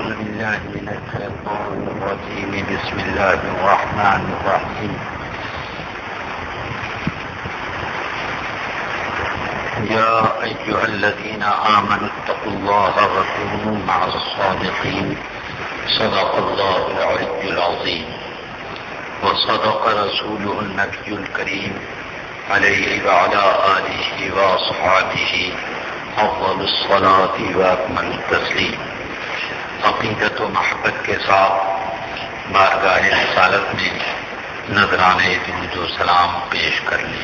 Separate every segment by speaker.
Speaker 1: أعوذ بالله من الشيطان الرجيم. بسم الله الرحمن الرحيم. يا أيها الذين آمنوا اتقوا الله وكونوا مع الصادقين. صدق الله العلي العظيم وصدق رسوله النبي الكريم عليه وعلى آله وأصحابه أفضل الصلاة وأكمل التسليم. عقیدت و محبت کے ساتھ بارگاہ رسالت میں نذرانے درود و سلام پیش کر لیں.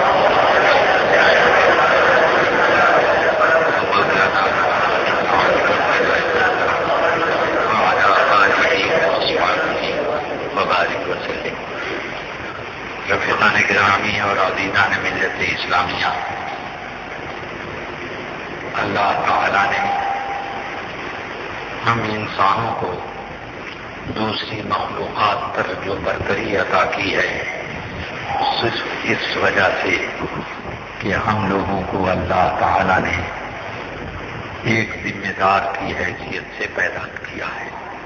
Speaker 1: وبارک وسلم. رفیقان گرامی اور عزیزان ملت اسلامیہ، اللہ تعالی نے ہم انسانوں کو دوسری مخلوقات پر جو برتری عطا کی ہے صرف اس وجہ سے کہ ہم لوگوں کو اللہ تعالی نے ایک ذمہ دار کی حیثیت سے پیدا کیا ہے.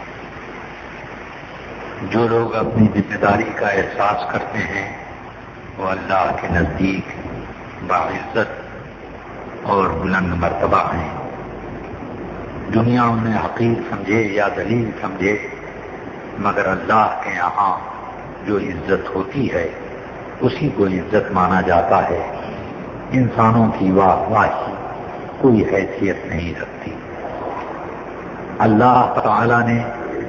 Speaker 1: جو لوگ اپنی ذمہ داری کا احساس کرتے ہیں وہ اللہ کے نزدیک باعزت اور بلند مرتبہ ہیں. دنیا انہیں حقیر سمجھے یا ذلیل سمجھے، مگر اللہ کے یہاں جو عزت ہوتی ہے اسی کو عزت مانا جاتا ہے. انسانوں کی واہی کوئی حیثیت نہیں رکھتی. اللہ تعالی نے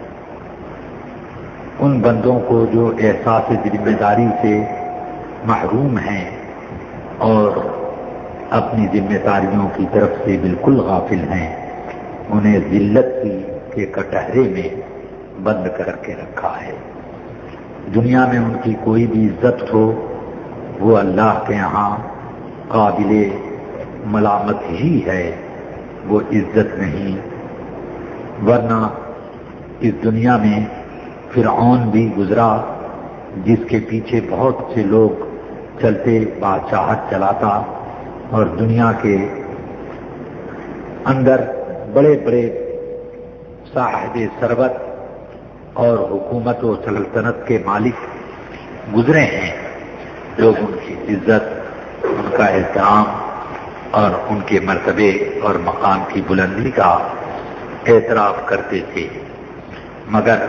Speaker 1: ان بندوں کو جو احساس ذمہ داری سے محروم ہیں اور اپنی ذمہ داریوں کی طرف سے بالکل غافل ہیں، انہیں ذلت کے کٹہرے میں بند کر کے رکھا ہے. دنیا میں ان کی کوئی بھی عزت ہو وہ اللہ کے یہاں قابل ملامت ہی ہے، وہ عزت نہیں. ورنہ اس دنیا میں فرعون بھی گزرا جس کے پیچھے بہت سے لوگ چلتے بادشاہت چلاتا اور دنیا کے اندر بڑے بڑے صاحب ثروت اور حکومت و سلطنت کے مالک گزرے ہیں. لوگ ان کی عزت، ان کا احترام اور ان کے مرتبے اور مقام کی بلندی کا اعتراف کرتے تھے، مگر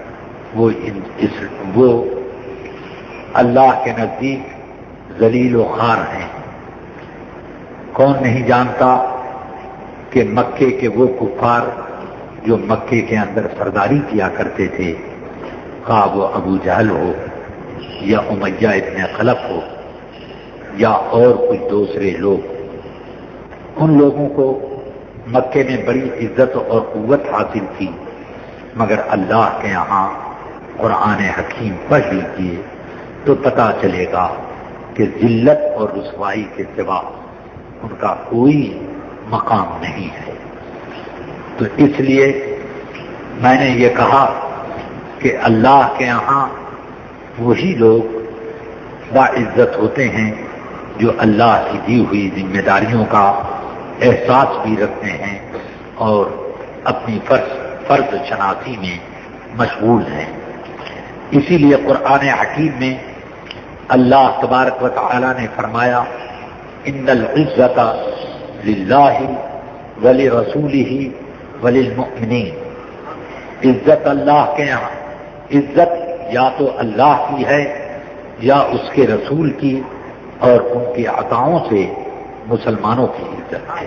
Speaker 1: وہ اللہ کے نزدیک ذلیل و خوار ہیں. کون نہیں جانتا کہ مکے کے وہ کفار جو مکے کے اندر سرداری کیا کرتے تھے، خواہ وہ ابو جہل ہو یا امیہ ابن خلف ہو یا اور کچھ دوسرے لوگ، ان لوگوں کو مکے میں بڑی عزت اور قوت حاصل تھی. مگر اللہ کے یہاں قرآن حکیم پڑھ لیجیے تو پتہ چلے گا کہ ذلت اور رسوائی کے سوا ان کا کوئی مقام نہیں ہے. تو اس لیے میں نے یہ کہا کہ اللہ کے یہاں وہی لوگ باعزت ہوتے ہیں جو اللہ کی دی ہوئی ذمہ داریوں کا احساس بھی رکھتے ہیں اور اپنی فرض شناسی میں مشغول ہیں. اسی لیے قرآن حکیم میں اللہ تبارک و تعالی نے فرمایا ان العزت للہ ولرسولہ وللمؤمنین. عزت اللہ کے یہاں، عزت یا تو اللہ کی ہے یا اس کے رسول کی اور ان کی عطاؤں سے مسلمانوں کی عزت ہے.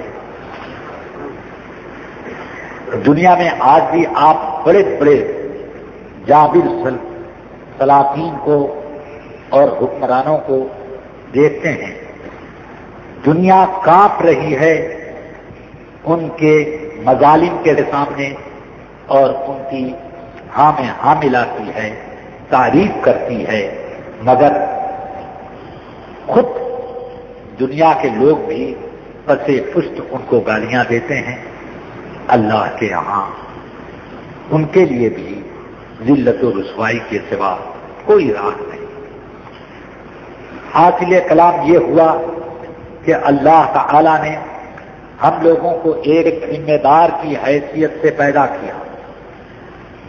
Speaker 1: دنیا میں آج بھی آپ بڑے بڑے جابر سلاطین کو اور حکمرانوں کو دیکھتے ہیں، دنیا کانپ رہی ہے ان کے مظالم کے سامنے اور ان کی ہاں میں ہاں ملاتی ہے، تعریف کرتی ہے، مگر خود دنیا کے لوگ بھی پسے پشت ان کو گالیاں دیتے ہیں. اللہ کے یہاں ان کے لیے بھی ذلت و رسوائی کے سوا کوئی راہ نہیں. حاصل کلام یہ ہوا کہ اللہ تعالی نے ہم لوگوں کو ایک ذمہ دار کی حیثیت سے پیدا کیا.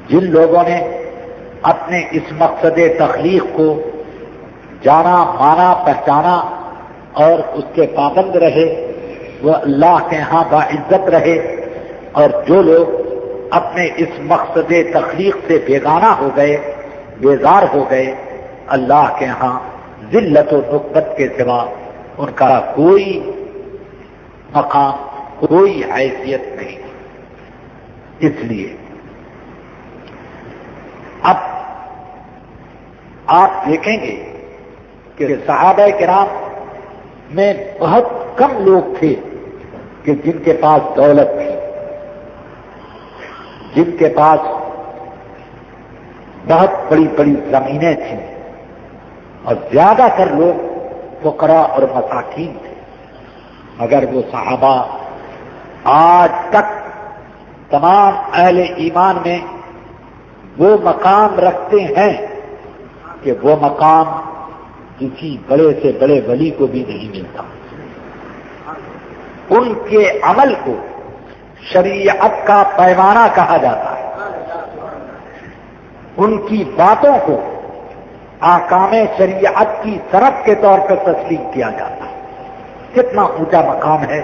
Speaker 1: جن لوگوں نے اپنے اس مقصد تخلیق کو جانا، مانا، پہچانا اور اس کے پابند رہے وہ اللہ کے ہاں باعزت رہے، اور جو لوگ اپنے اس مقصد تخلیق سے بیگانہ ہو گئے، بیزار ہو گئے، اللہ کے ہاں ذلت و نکبت کے سوا ان کا کوئی مقام، کوئی حیثیت نہیں۔ اس لیے اب آپ دیکھیں گے کہ صحابہ کرام میں بہت کم لوگ تھے کہ جن کے پاس دولت تھی، جن کے پاس بہت بڑی بڑی زمینیں تھیں، اور زیادہ تر لوگ فقراء اور مساکین تھے، مگر وہ صحابہ آج تک تمام اہل ایمان میں وہ مقام رکھتے ہیں کہ وہ مقام کسی بڑے سے بڑے ولی کو بھی نہیں ملتا۔ ان کے عمل کو شریعت کا پیمانہ کہا جاتا ہے، ان کی باتوں کو احکام شریعت کی طرف کے طور پر تسلیم کیا جاتا ہے۔ کتنا اونچا مقام ہے!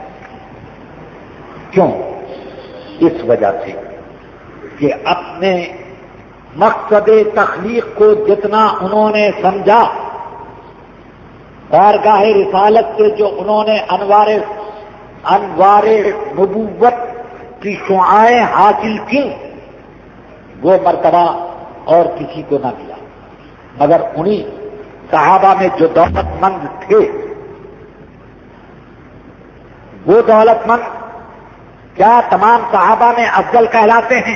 Speaker 1: کیوں؟ اس وجہ سے کہ اپنے مقصد تخلیق کو جتنا انہوں نے سمجھا، بارگاہ رسالت سے جو انہوں نے انوار نبوت کی شعاعیں حاصل کی، وہ مرتبہ اور کسی کو نہ ملا، مگر انہی صحابہ میں جو دولت مند تھے، وہ دولت مند کیا تمام صحابہ میں افضل کہلاتے ہیں؟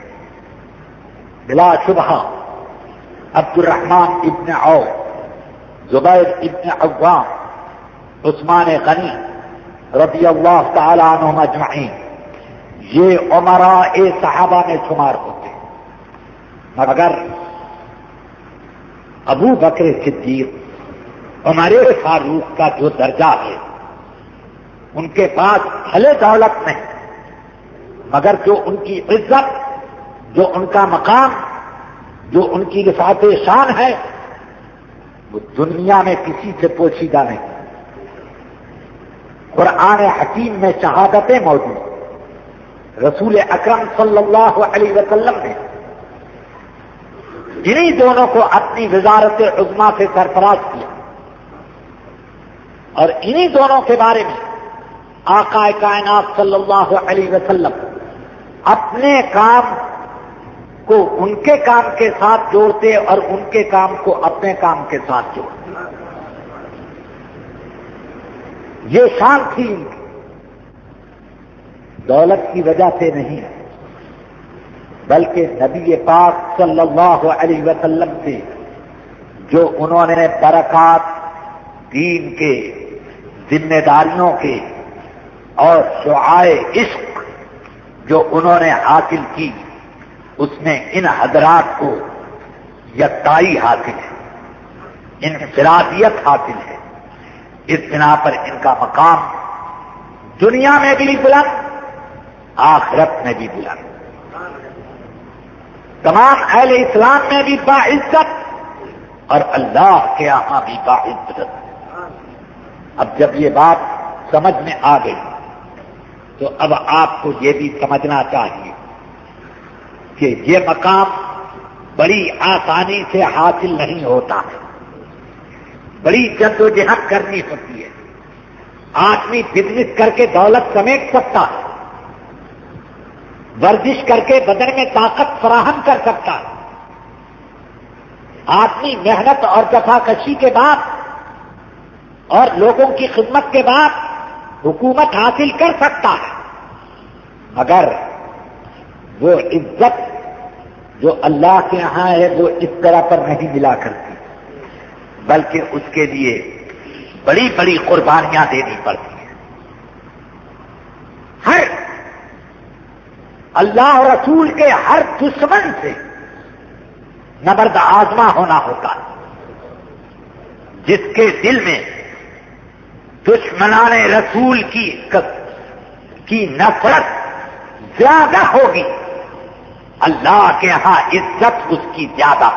Speaker 1: بلا شبہ عبد الرحمن ابن عوف، زبیر ابن عوام، عثمان غنی رضی اللہ تعالی عنہم اجمعین، یہ امراء صحابہ میں شمار ہوتے، مگر ابو بکر صدیق، عمر فاروق کا جو درجہ ہے، ان کے پاس بھلے دولت نہیں، مگر جو ان کی عزت، جو ان کا مقام، جو ان کی رفعت شان ہے، وہ دنیا میں کسی سے پوشیدہ نہیں۔ قرآن حکیم میں شہادتیں موجود، رسول اکرم صلی اللہ علیہ وسلم نے انہی دونوں کو اپنی وزارت عظمیٰ سے سرفراز کیا، اور انہی دونوں کے بارے میں آقا کائنات صلی اللہ علیہ وسلم اپنے کام کو ان کے کام کے ساتھ جوڑتے اور ان کے کام کو اپنے کام کے ساتھ جوڑتے۔ یہ شان تھی ان کی، دولت کی وجہ سے نہیں، بلکہ نبی پاک صلی اللہ علیہ وسلم سے جو انہوں نے برکات دین کے، ذمہ داریوں کے اور شعاع عشق جو انہوں نے حاصل کی، اس میں ان حضرات کو یکتائی حاصل ہے، انفرادیت حاصل ہے۔ اس بنا پر ان کا مقام دنیا میں بھی بلند، آخرت میں بھی بلند، تمام اہل اسلام میں بھی باعزت، اور اللہ کے یہاں بھی باعزت۔ اب جب یہ بات سمجھ میں آ گئی تو اب آپ کو یہ بھی سمجھنا چاہیے کہ یہ مقام بڑی آسانی سے حاصل نہیں ہوتا ہے، بڑی جدوجہد کرنی ہوتی ہے۔ آدمی بزنس کر کے دولت سمیٹ سکتا ہے، ورزش کر کے بدن میں طاقت فراہم کر سکتا ہے، آدمی محنت اور جفاکشی کے بعد اور لوگوں کی خدمت کے بعد حکومت حاصل کر سکتا ہے، مگر وہ عزت جو اللہ کے ہاں ہے وہ اس طرح پر نہیں ملا کرتی، بلکہ اس کے لیے بڑی بڑی قربانیاں دینی پڑتی ہیں۔ ہر اللہ اور رسول کے ہر دشمن سے نبرد آزما ہونا ہوتا ہے۔ جس کے دل میں دشمنان رسول کی نفرت زیادہ ہوگی، اللہ کے ہاں عزت اس کی زیادہ،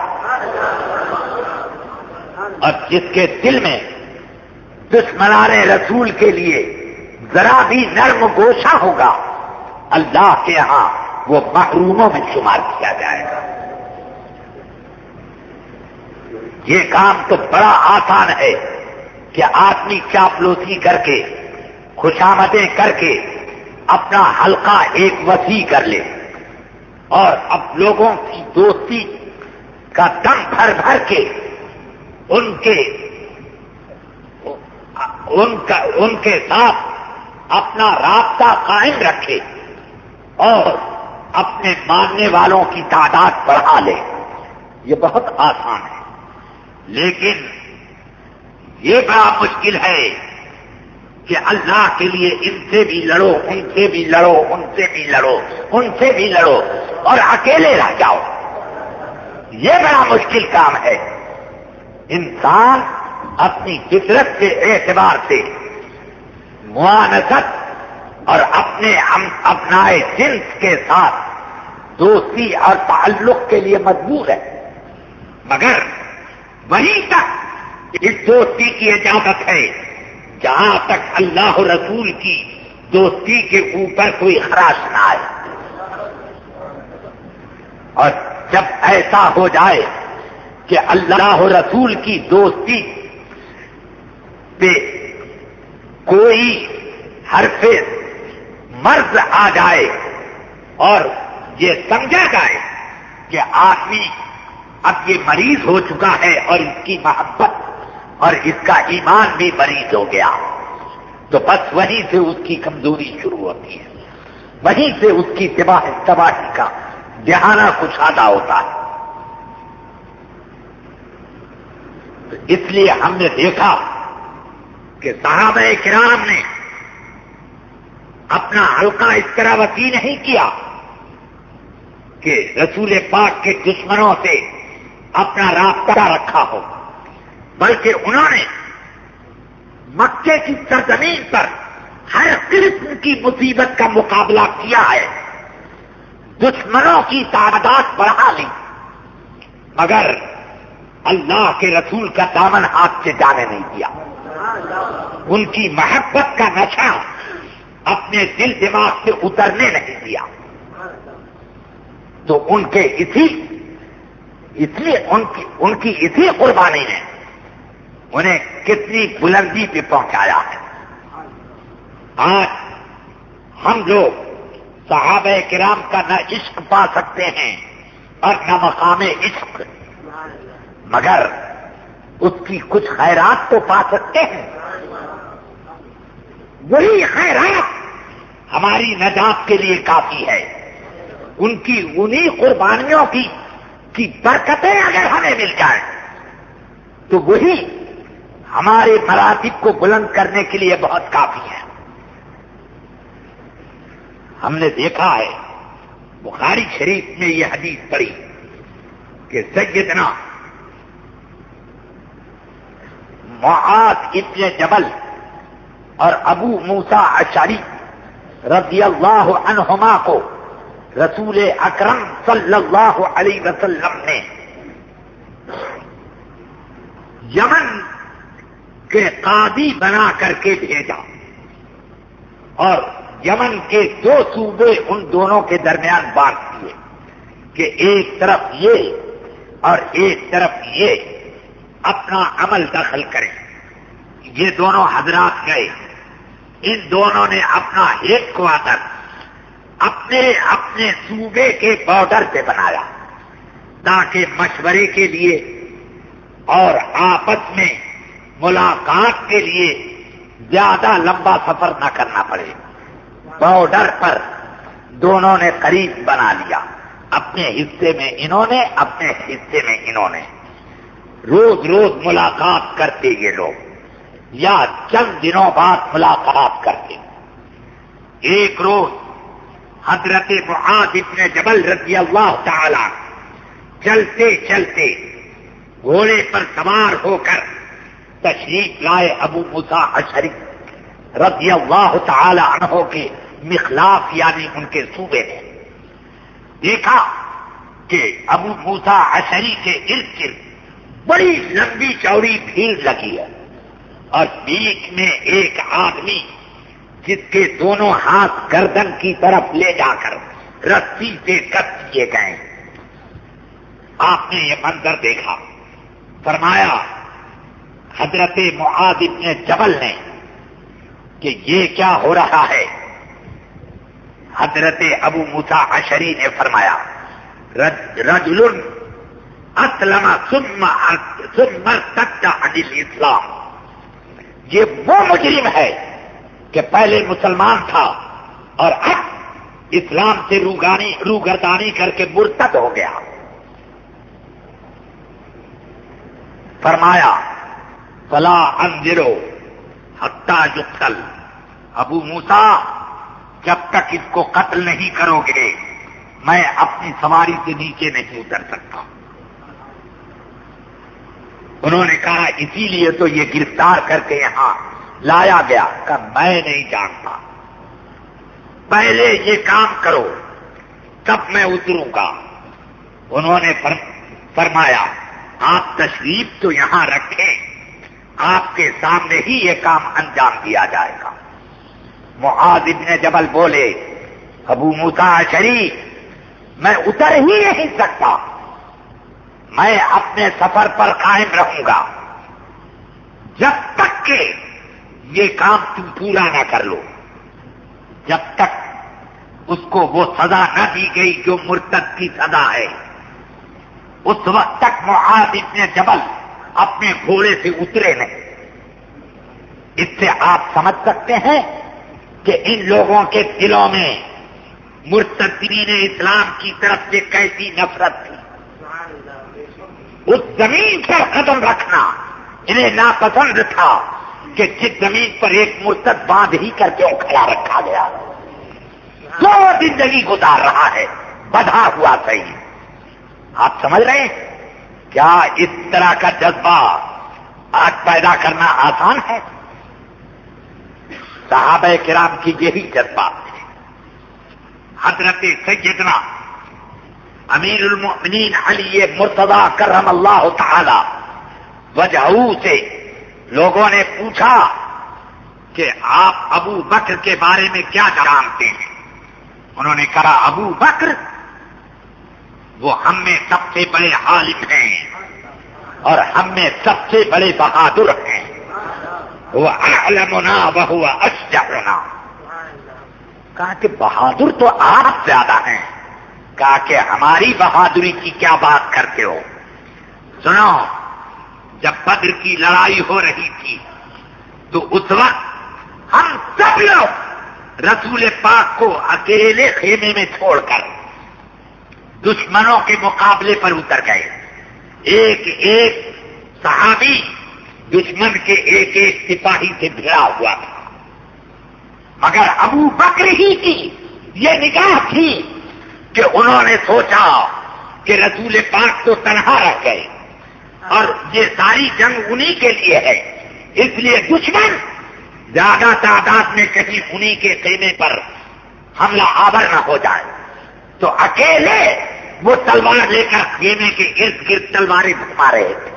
Speaker 1: اور جس کے دل میں دشمنان رسول کے لیے ذرا بھی نرم گوشہ ہوگا، اللہ کے ہاں وہ محروموں میں شمار کیا جائے گا۔ یہ کام تو بڑا آسان ہے کہ آدمی چاپلوسی کر کے، خوشامدیں کر کے اپنا حلقہ ایک وسیع کر لے، اور اب لوگوں کی دوستی کا دم بھر بھر کے ان کے ساتھ اپنا رابطہ قائم رکھے اور اپنے ماننے والوں کی تعداد بڑھا لے۔ یہ بہت آسان ہے، لیکن یہ بڑا مشکل ہے کہ اللہ کے لیے ان سے بھی لڑو، ان سے بھی لڑو، ان سے بھی لڑو، ان سے بھی لڑو، اور اکیلے رہ جاؤ۔ یہ بڑا مشکل کام ہے۔ انسان اپنی فطرت کے اعتبار سے معانست اور اپنے اپنائے جنس کے ساتھ دوستی اور تعلق کے لیے مجبور ہے، مگر وہیں تک اس دوستی کی اجازت ہے جہاں تک اللہ و رسول کی دوستی کے اوپر کوئی خراش نہ آئے۔ اور جب ایسا ہو جائے کہ اللہ و رسول کی دوستی پہ کوئی حرف مرض آ جائے اور یہ سمجھا جائے کہ آدمی اب یہ مریض ہو چکا ہے اور اس کی محبت اور اس کا ایمان بھی مریض ہو گیا، تو بس وہیں سے اس کی کمزوری شروع ہوتی ہے، وہیں سے اس کی تباہی کا دہانہ کشادہ ہوتا ہے۔ تو اس لیے ہم نے دیکھا کہ صحابہ کرام نے اپنا حلقہ اس طرح وسیع نہیں کیا کہ رسول پاک کے دشمنوں سے اپنا رابطہ رکھا ہو، بلکہ انہوں نے مکے کی سرزمین پر ہر قسم کی مصیبت کا مقابلہ کیا ہے، دشمنوں کی تعداد بڑھا لی، مگر اللہ کے رسول کا دامن ہاتھ سے جانے نہیں دیا۔ ان کی محبت کا نشہ اپنے دل دماغ سے اترنے نہیں دیا۔ تو ان کے ان کی اسی قربانی نے انہیں کتنی بلندی پہ پہنچایا ہے۔ آج ہم لوگ صحابہ کرام کا نہ عشق پا سکتے ہیں اور نہ مقام عشق، مگر اس کی کچھ خیرات تو پا سکتے ہیں۔ وہی خیرات ہماری نجات کے لیے کافی ہے۔ ان کی انہی قربانیوں کی برکتیں اگر ہمیں مل جائیں تو وہی ہمارے مراتب کو بلند کرنے کے لیے بہت کافی ہے۔ ہم نے دیکھا ہے بخاری شریف میں یہ حدیث پڑھی کہ سیدنا معاذ ابن جبل اور ابو موسیٰ اشعری رضی اللہ عنہما کو رسول اکرم صلی اللہ علیہ وسلم نے یمن کے قاضی بنا کر کے بھیجا، اور یمن کے دو صوبے ان دونوں کے درمیان بانٹ دیے کہ ایک طرف یہ اور ایک طرف یہ اپنا عمل دخل کریں۔ یہ دونوں حضرات گئے، ان دونوں نے اپنا ایک کوارٹر اپنے اپنے صوبے کے بارڈر پہ بنایا تاکہ مشورے کے لیے اور آپس میں ملاقات کے لیے زیادہ لمبا سفر نہ کرنا پڑے۔ بارڈر پر دونوں نے قریب بنا لیا، اپنے حصے میں انہوں نے، اپنے حصے میں انہوں نے۔ روز روز ملاقات کرتے یہ لوگ، یا چند دنوں بعد ملاقات کرتے۔ ایک روز حضرت معاذ ابن جبل رضی اللہ تعالی چلتے چلتے گھوڑے پر سوار ہو کر تشریف لائے ابو موسیٰ اشعری رضی اللہ تعالی عنہ کے مخلاف یعنی ان کے صوبے میں۔ دیکھا کہ ابو موسیٰ اشعری کے ارد گرد بڑی لمبی چوڑی بھیڑ لگی ہے، اور بیچ میں ایک آدمی جس کے دونوں ہاتھ گردن کی طرف لے جا کر رسی سے کس دیے گئے۔ آپ نے یہ منظر دیکھا، فرمایا حضرت معاذ بن جبل نے کہ یہ کیا ہو رہا ہے؟ حضرت ابو موسیٰ اشعری نے فرمایا رجل اسلم ثم ارتد عن الاسلام، یہ وہ مجرم ہے کہ پہلے مسلمان تھا اور اب اسلام سے روگردانی کر کے مرتد ہو گیا۔ فرمایا فلا انظروا حتی یقتل، ابو موسیٰ جب تک اس کو قتل نہیں کرو گے میں اپنی سواری سے نیچے نہیں اتر سکتا۔ انہوں نے کہا اسی لیے تو یہ گرفتار کر کے یہاں لایا گیا۔ کہ میں نہیں جانتا، پہلے یہ کام کرو تب میں اتروں گا۔ انہوں نے فرمایا آپ تشریف تو یہاں رکھیں، آپ کے سامنے ہی یہ کام انجام دیا جائے گا۔ معاذ بن جبل بولے ابو موسیٰ اشعری میں اتر ہی نہیں سکتا، میں اپنے سفر پر قائم رہوں گا جب تک کہ یہ کام تم پورا نہ کر لو، جب تک اس کو وہ سزا نہ دی گئی جو مرتد کی سزا ہے۔ اس وقت تک معاذ بن جبل اپنے گھوڑے سے اترے نہیں۔ اس سے آپ سمجھ سکتے ہیں کہ ان لوگوں کے دلوں میں مرتدین اسلام کی طرف سے کیسی نفرت تھی۔ اس زمین پر قدم رکھنا انہیں ناپسند تھا کہ جس زمین پر ایک مرتد باندھ ہی کر کے کھڑا رکھا گیا، دو زندگی گزار رہا ہے بدھا ہوا صحیح۔ آپ سمجھ رہے ہیں کیا اس طرح کا جذبہ آج پیدا کرنا آسان ہے؟ صحابہ کرام کی یہی جذبات تھے۔ حضرت سیدنا امیر المؤمنین علی مرتضی کرم اللہ تعالی وجہہ سے لوگوں نے پوچھا کہ آپ ابو بکر کے بارے میں کیا جانتے ہیں؟ انہوں نے کہا ابو بکر وہ ہم میں سب سے بڑے عالم ہیں اور ہم میں سب سے بڑے بہادر ہیں، وہ اعلمنا وہو اشجعنا۔ کہا کہ بہادر تو آپ زیادہ ہیں۔ کہا کہ ہماری بہادری کی کیا بات کرتے ہو؟ سنو، جب بدر کی لڑائی ہو رہی تھی تو اس وقت ہم سب لوگ رسول پاک کو اکیلے خیمے میں چھوڑ کر دشمنوں کے مقابلے پر اتر گئے۔ ایک ایک صحابی دشمن کے ایک ایک سپاہی سے بھرا ہوا تھا، مگر ابو بکر ہی کی یہ نگاہ تھی کہ انہوں نے سوچا کہ رسول پاک تو تنہا رہ گئے اور یہ ساری جنگ انہی کے لیے ہے، اس لیے دشمن زیادہ تعداد میں کہیں انہی کے خیمے پر حملہ آور نہ ہو جائے، تو اکیلے وہ تلوار لے کر خیمے کے ارد گرد تلواریں گھما رہے تھے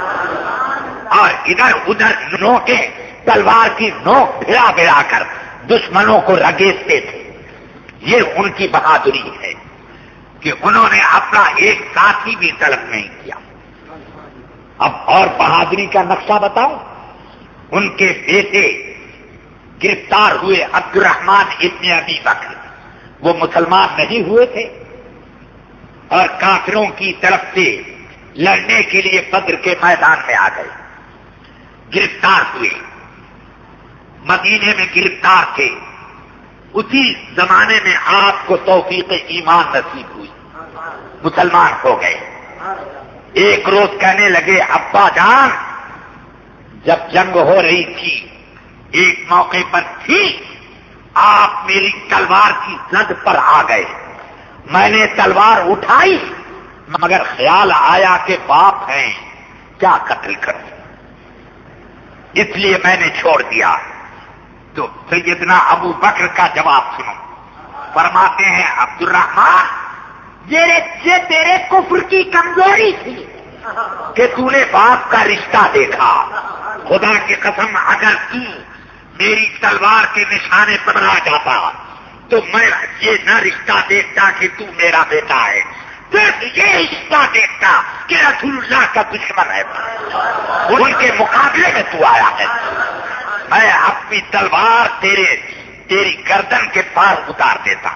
Speaker 1: اور ادھر ادھر نوکیں تلوار کی نوک بھڑا بھڑا کر دشمنوں کو رگیزتے تھے۔ یہ ان کی بہادری ہے کہ انہوں نے اپنا ایک ساتھی بھی طلب نہیں کیا۔ اب اور بہادری کا نقشہ بتاؤں، ان کے بیٹے گرفتار ہوئے عبد الرحمن ابن ابی بکر، وہ مسلمان نہیں ہوئے تھے اور کافروں کی طرف سے لڑنے کے لیے بدر کے میدان میں آ گئے، گرفتار ہوئے، مدینے میں گرفتار تھے۔ اسی زمانے میں آپ کو توفیق ایمان نصیب ہوئی، مسلمان ہو گئے۔ ایک روز کہنے لگے ابا جان، جب جنگ ہو رہی تھی ایک موقع پر تھی آپ میری تلوار کی زد پر آ گئے، میں نے تلوار اٹھائی مگر خیال آیا کہ باپ ہیں کیا قتل کروں، اس لیے میں نے چھوڑ دیا۔ تو سیدنا ابو بکر کا جواب سنو، فرماتے ہیں عبد الرحمن یہ تیرے کفر کی کمزوری تھی کہ تو نے باپ کا رشتہ دیکھا. خدا کی قسم اگر تو میری تلوار کے نشانے پر آ جاتا تو میں یہ نہ رشتہ دیکھتا کہ تو میرا بیٹا ہے، صرف یہ رشتہ دیکھتا کہ رسول اللہ کا دشمن ہے، ان کے مقابلے میں تو آیا ہے. میں اپنی تلوار تیری گردن کے پاس اتار دیتا.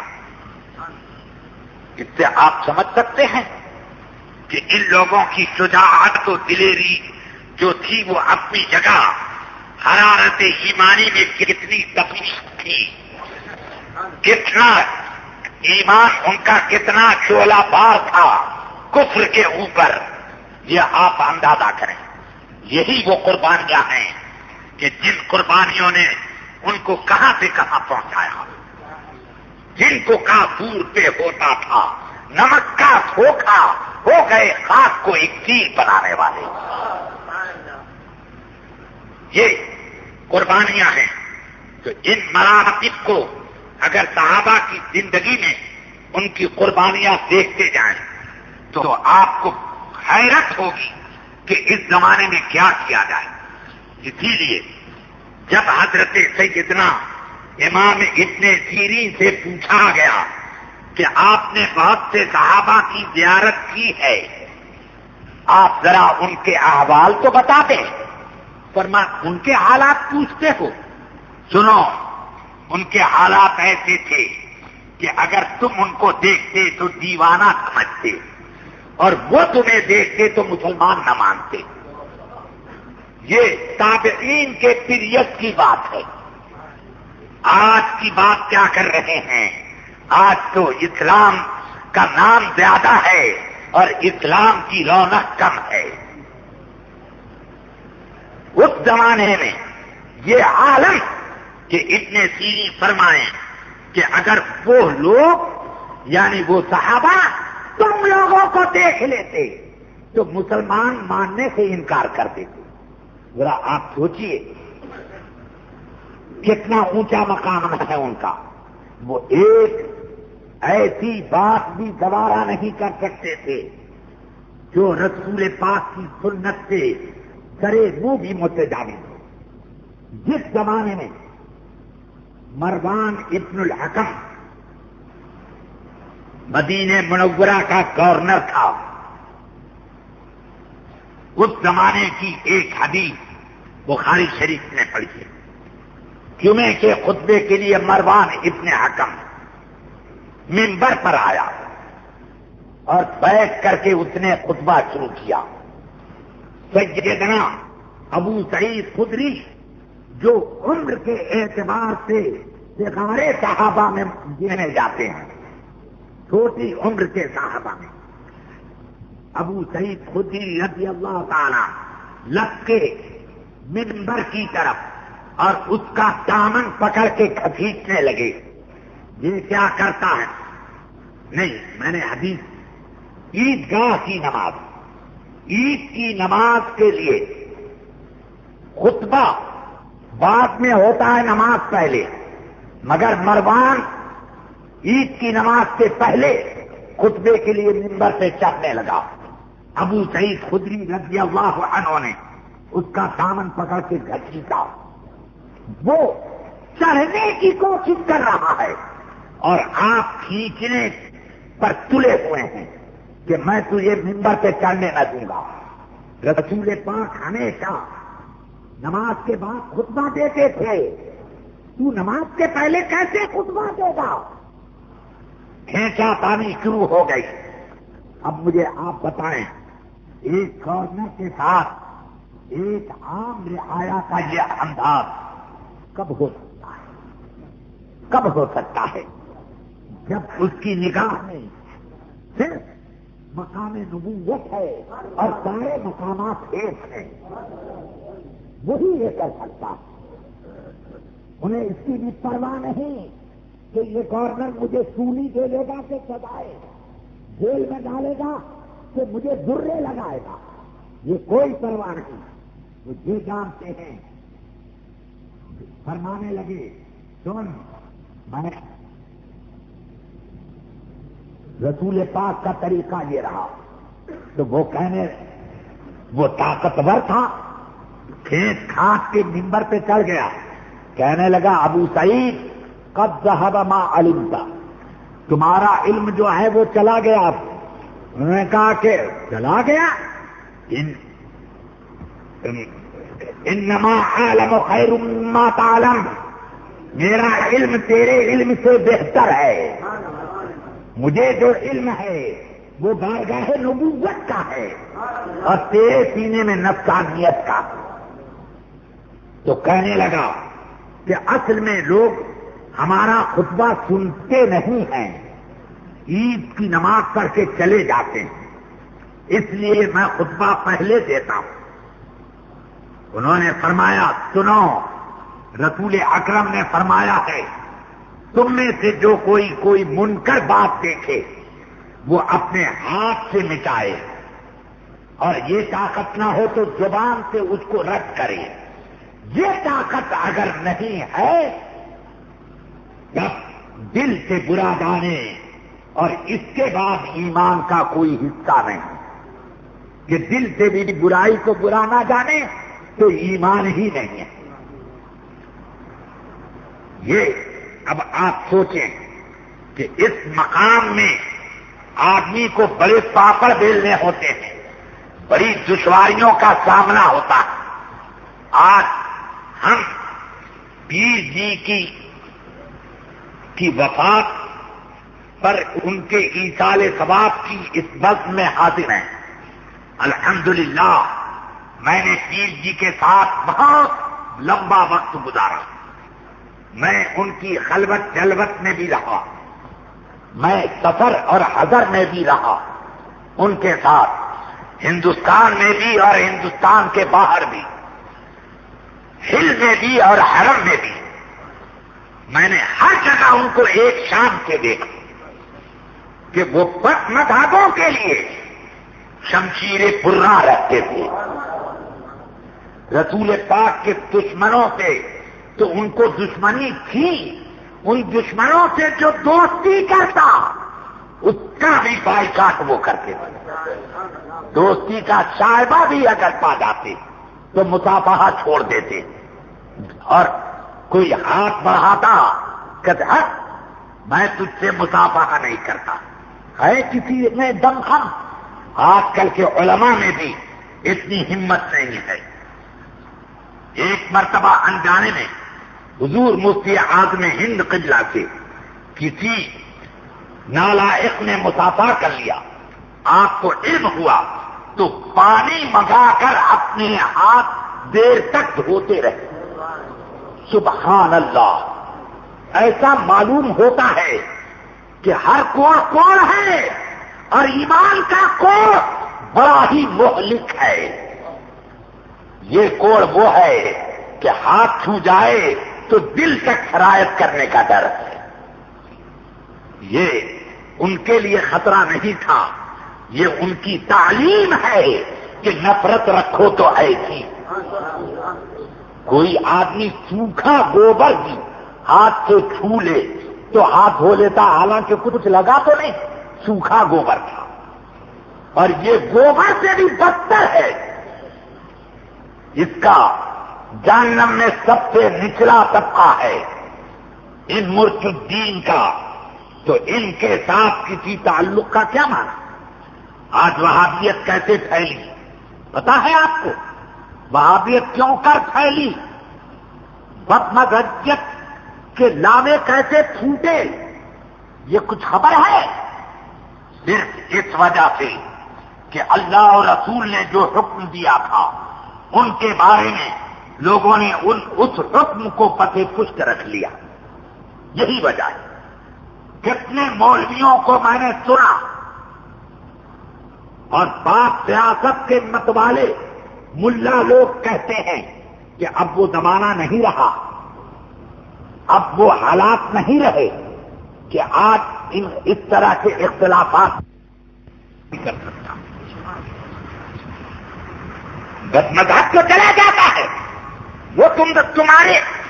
Speaker 1: اس سے آپ سمجھ سکتے ہیں کہ ان لوگوں کی شجاعت و دلیری جو تھی وہ اپنی جگہ، حرارت ایمانی میں کتنی تفریح تھی، کتنا ایمان ان کا کتنا شعلہ بار تھا کفر کے اوپر، یہ آپ اندازہ کریں. یہی وہ قربانیاں ہیں کہ جن قربانیوں نے ان کو کہاں سے کہاں پہنچایا، جن کو کافور پہ ہوتا تھا نمک کا دھوکا ہو گئے خاک کو ایک تیر بنانے والے. یہ قربانیاں ہیں. تو ان مراتب کو اگر صحابہ کی زندگی میں ان کی قربانیاں دیکھتے جائیں تو آپ کو حیرت ہوگی کہ اس زمانے میں کیا کیا جائے. اسی لیے جب حضرت سیدنا امام ابن سیرین سے پوچھا گیا کہ آپ نے بہت سے صحابہ کی زیارت کی ہے، آپ ذرا ان کے احوال تو بتا دیں. فرمایا ان کے حالات پوچھتے ہو؟ سنو، ان کے حالات ایسے تھے کہ اگر تم ان کو دیکھتے تو دیوانہ سمجھتے اور وہ تمہیں دیکھتے تو مسلمان نہ مانتے. یہ تابعین کے پیریڈ کی بات ہے. آج کی بات کیا کر رہے ہیں؟ آج تو اسلام کا نام زیادہ ہے اور اسلام کی رونق کم ہے. اس زمانے میں یہ عالم کہ ابن سیرین فرمائیں کہ اگر وہ لوگ یعنی وہ صحابہ تم لوگوں کو دیکھ لیتے تو مسلمان ماننے سے انکار کر دیتے. ذرا آپ سوچئے کتنا اونچا مقام ہے ان کا. وہ ایک ایسی بات بھی گوارا نہیں کر سکتے تھے جو رسول پاک کی سنت سے سرے منہ بھی متجاوز ہو. جس زمانے میں مروان ابن الحکم مدینہ منورہ کا گورنر تھا، اس زمانے کی ایک حدیث بخاری شریف نے پڑھی ہے. جمعے کے خطبے کے لیے مروان ابن حکم منبر پر آیا اور بیٹھ کر کے اس نے خطبہ شروع کیا. سیدنا ابو سعید خدری جو عمر کے اعتبار سے صغار صحابہ میں گنے جاتے ہیں، چھوٹی عمر کے صحابہ میں، ابو سعید خدری رضی اللہ تعالی لگ کے منبر کی طرف اور اس کا دامن پکڑ کے گھسیٹنے لگے. یہ کیا کرتا ہے؟ نہیں، میں نے حدیث عیدگاہ کی نماز، عید کی نماز کے لیے خطبہ بعد میں ہوتا ہے، نماز پہلے، مگر مروان عید کی نماز سے پہلے خطبے کے لیے منبر پہ چڑھنے لگا. ابو سعید خدری رضی اللہ عنہ نے اس کا دامن پکڑ کے گھسیٹا. وہ چڑھنے کی کوشش کر رہا ہے اور آپ کھینچنے پر تلے ہوئے ہیں کہ میں تجھے منبر پہ چڑھنے نہ دوں گا. رسول پاک ہمیشہ نماز کے بعد خطبہ دیتے تھے، تو نماز کے پہلے کیسے خطبہ دے گا؟ کھینچا تانی شروع ہو گئی. اب مجھے آپ بتائیں، ایک گورنر کے ساتھ ایک عام رعایا کا یہ انداز کب ہو سکتا ہے؟ کب ہو سکتا ہے؟ جب اس کی نگاہ میں صرف مقام نبوت ہے اور سارے مقامات ایک ہیں، وہی یہ کر سکتا. انہیں اس کی بھی پرواہ نہیں کہ یہ گورنر مجھے سولی دے لے گا کہ سزائے، جیل میں ڈالے گا کہ مجھے درے لگائے گا، یہ کوئی پرواہ نہیں. وہ یہ جانتے ہیں. فرمانے لگے، سن، میں رسول پاک کا طریقہ یہ رہا. تو وہ طاقتور تھا، کھینچ کھانچ کے منبر پہ چڑھ گیا، کہنے لگا ابو سعید قد ذهب ما علمت، تمہارا علم جو ہے وہ چلا گیا. اب انہوں نے کہا کہ چلا گیا، انما عالم خیر مما تعلم، میرا علم تیرے علم سے بہتر ہے. مجھے جو علم ہے وہ بارگاہ نبوت کا ہے اور تیرے سینے میں نفسانیت کا. تو کہنے لگا کہ اصل میں لوگ ہمارا خطبہ سنتے نہیں ہیں، عید کی نماز پڑھ کے چلے جاتے ہیں، اس لیے میں خطبہ پہلے دیتا ہوں. انہوں نے فرمایا سنو، رسول اکرم نے فرمایا ہے تم میں سے جو کوئی منکر بات دیکھے وہ اپنے ہاتھ سے مٹائے، اور یہ طاقت نہ ہو تو زبان سے اس کو رد کرے. یہ طاقت اگر نہیں ہے تب دل سے برا جانے، اور اس کے بعد ایمان کا کوئی حصہ نہیں. کہ دل سے بھی برائی کو برا نہ جانے تو ایمان ہی نہیں ہے. یہ اب آپ سوچیں کہ اس مقام میں آدمی کو بڑے پاپڑ بیلنے ہوتے ہیں، بڑی دشواریوں کا سامنا ہوتا ہے. آج ہم پیر جی کی وفات پر ان کے ایصال ثواب کی اس بزم میں حاضر ہیں. الحمدللہ میں نے پیر جی کے ساتھ بہت لمبا وقت گزارا. میں ان کی خلوت جلوت میں بھی رہا، میں سفر اور حضر میں بھی رہا ان کے ساتھ، ہندوستان میں بھی اور ہندوستان کے باہر بھی، ہل میں بھی اور حرم میں بھی. میں نے ہر جگہ ان کو ایک شان سے دیکھا کہ وہ بد مذہبوں کے لیے شمشیر برہ رکھتے تھے. رسول پاک کے دشمنوں سے تو ان کو دشمنی تھی، ان دشمنوں سے جو دوستی کرتا اس کا بھی بائیکاٹ وہ کرتے تھے. دوستی کا شائبہ بھی اگر پا جاتے تو مصافحہ چھوڑ دیتے، اور کوئی ہاتھ بڑھاتا کہتے میں تجھ سے مصافحہ نہیں کرتا. ہے کسی میں دم خم؟ آج کل کے علماء میں بھی اتنی ہمت نہیں ہے. ایک مرتبہ انجانے میں حضور مفتی اعظم ہند قبلہ سے کسی نالائق نے مصافحہ کر لیا. آپ کو علم ہوا تو پانی منگا کر اپنے ہاتھ دیر تک دھوتے رہے. سبحان اللہ! ایسا معلوم ہوتا ہے کہ ہر کوڑ ہے اور ایمان کا کوڑ بڑا ہی مہلک ہے. یہ کوڑ وہ ہے کہ ہاتھ چھو جائے تو دل تک شرائط کرنے کا ڈر ہے. یہ ان کے لیے خطرہ نہیں تھا، یہ ان کی تعلیم ہے کہ نفرت رکھو تو ایسی. کوئی آدمی سوکھا گوبر بھی ہاتھ سے چھو لے تو ہاتھ دھو لیتا، حالانکہ کچھ لگا تو نہیں، سوکھا گوبر تھا. اور یہ گوبر سے بھی بدتر ہے. اس کا جہنم میں سب سے نچلا طبقہ ہے ان مرتدین کا. تو ان کے ساتھ کسی تعلق کا کیا معنی؟ آج وہابیت کیسے پھیلی پتا ہے آپ کو؟ وہابیت کیوں کر پھیلی؟ بد مذہبیت کے لاوے کیسے پھوٹے؟ یہ کچھ خبر ہے؟ صرف اس وجہ سے کہ اللہ اور رسول نے جو حکم دیا تھا ان کے بارے میں لوگوں نے اس حکم کو پتے پشت رکھ لیا. یہی وجہ ہے. کتنے مولویوں کو میں نے سنا اور بات سیاست کے متوالے ملا لوگ کہتے ہیں کہ اب وہ زمانہ نہیں رہا، اب وہ حالات نہیں رہے کہ آج اس طرح کے اختلافات نہیں کر سکتا. بد مذہب کو چلا جاتا ہے، وہ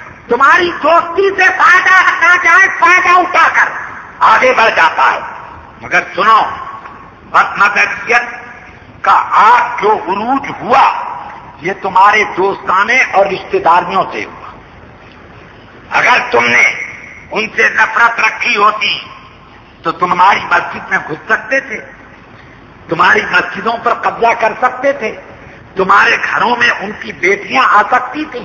Speaker 1: تمہاری دوستی سے فائدہ ناجائز فائدہ اٹھا کر آگے بڑھ جاتا ہے. مگر سنو، بدمزاجیت کا آگ جو عروج ہوا یہ تمہارے دوستانے اور رشتے داریوں سے ہوا۔ اگر تم نے ان سے نفرت رکھی ہوتی تو تمہاری مسجد میں گھس سکتے تھے، تمہاری مسجدوں پر قبضہ کر سکتے تھے، تمہارے گھروں میں ان کی بیٹیاں آ سکتی تھیں،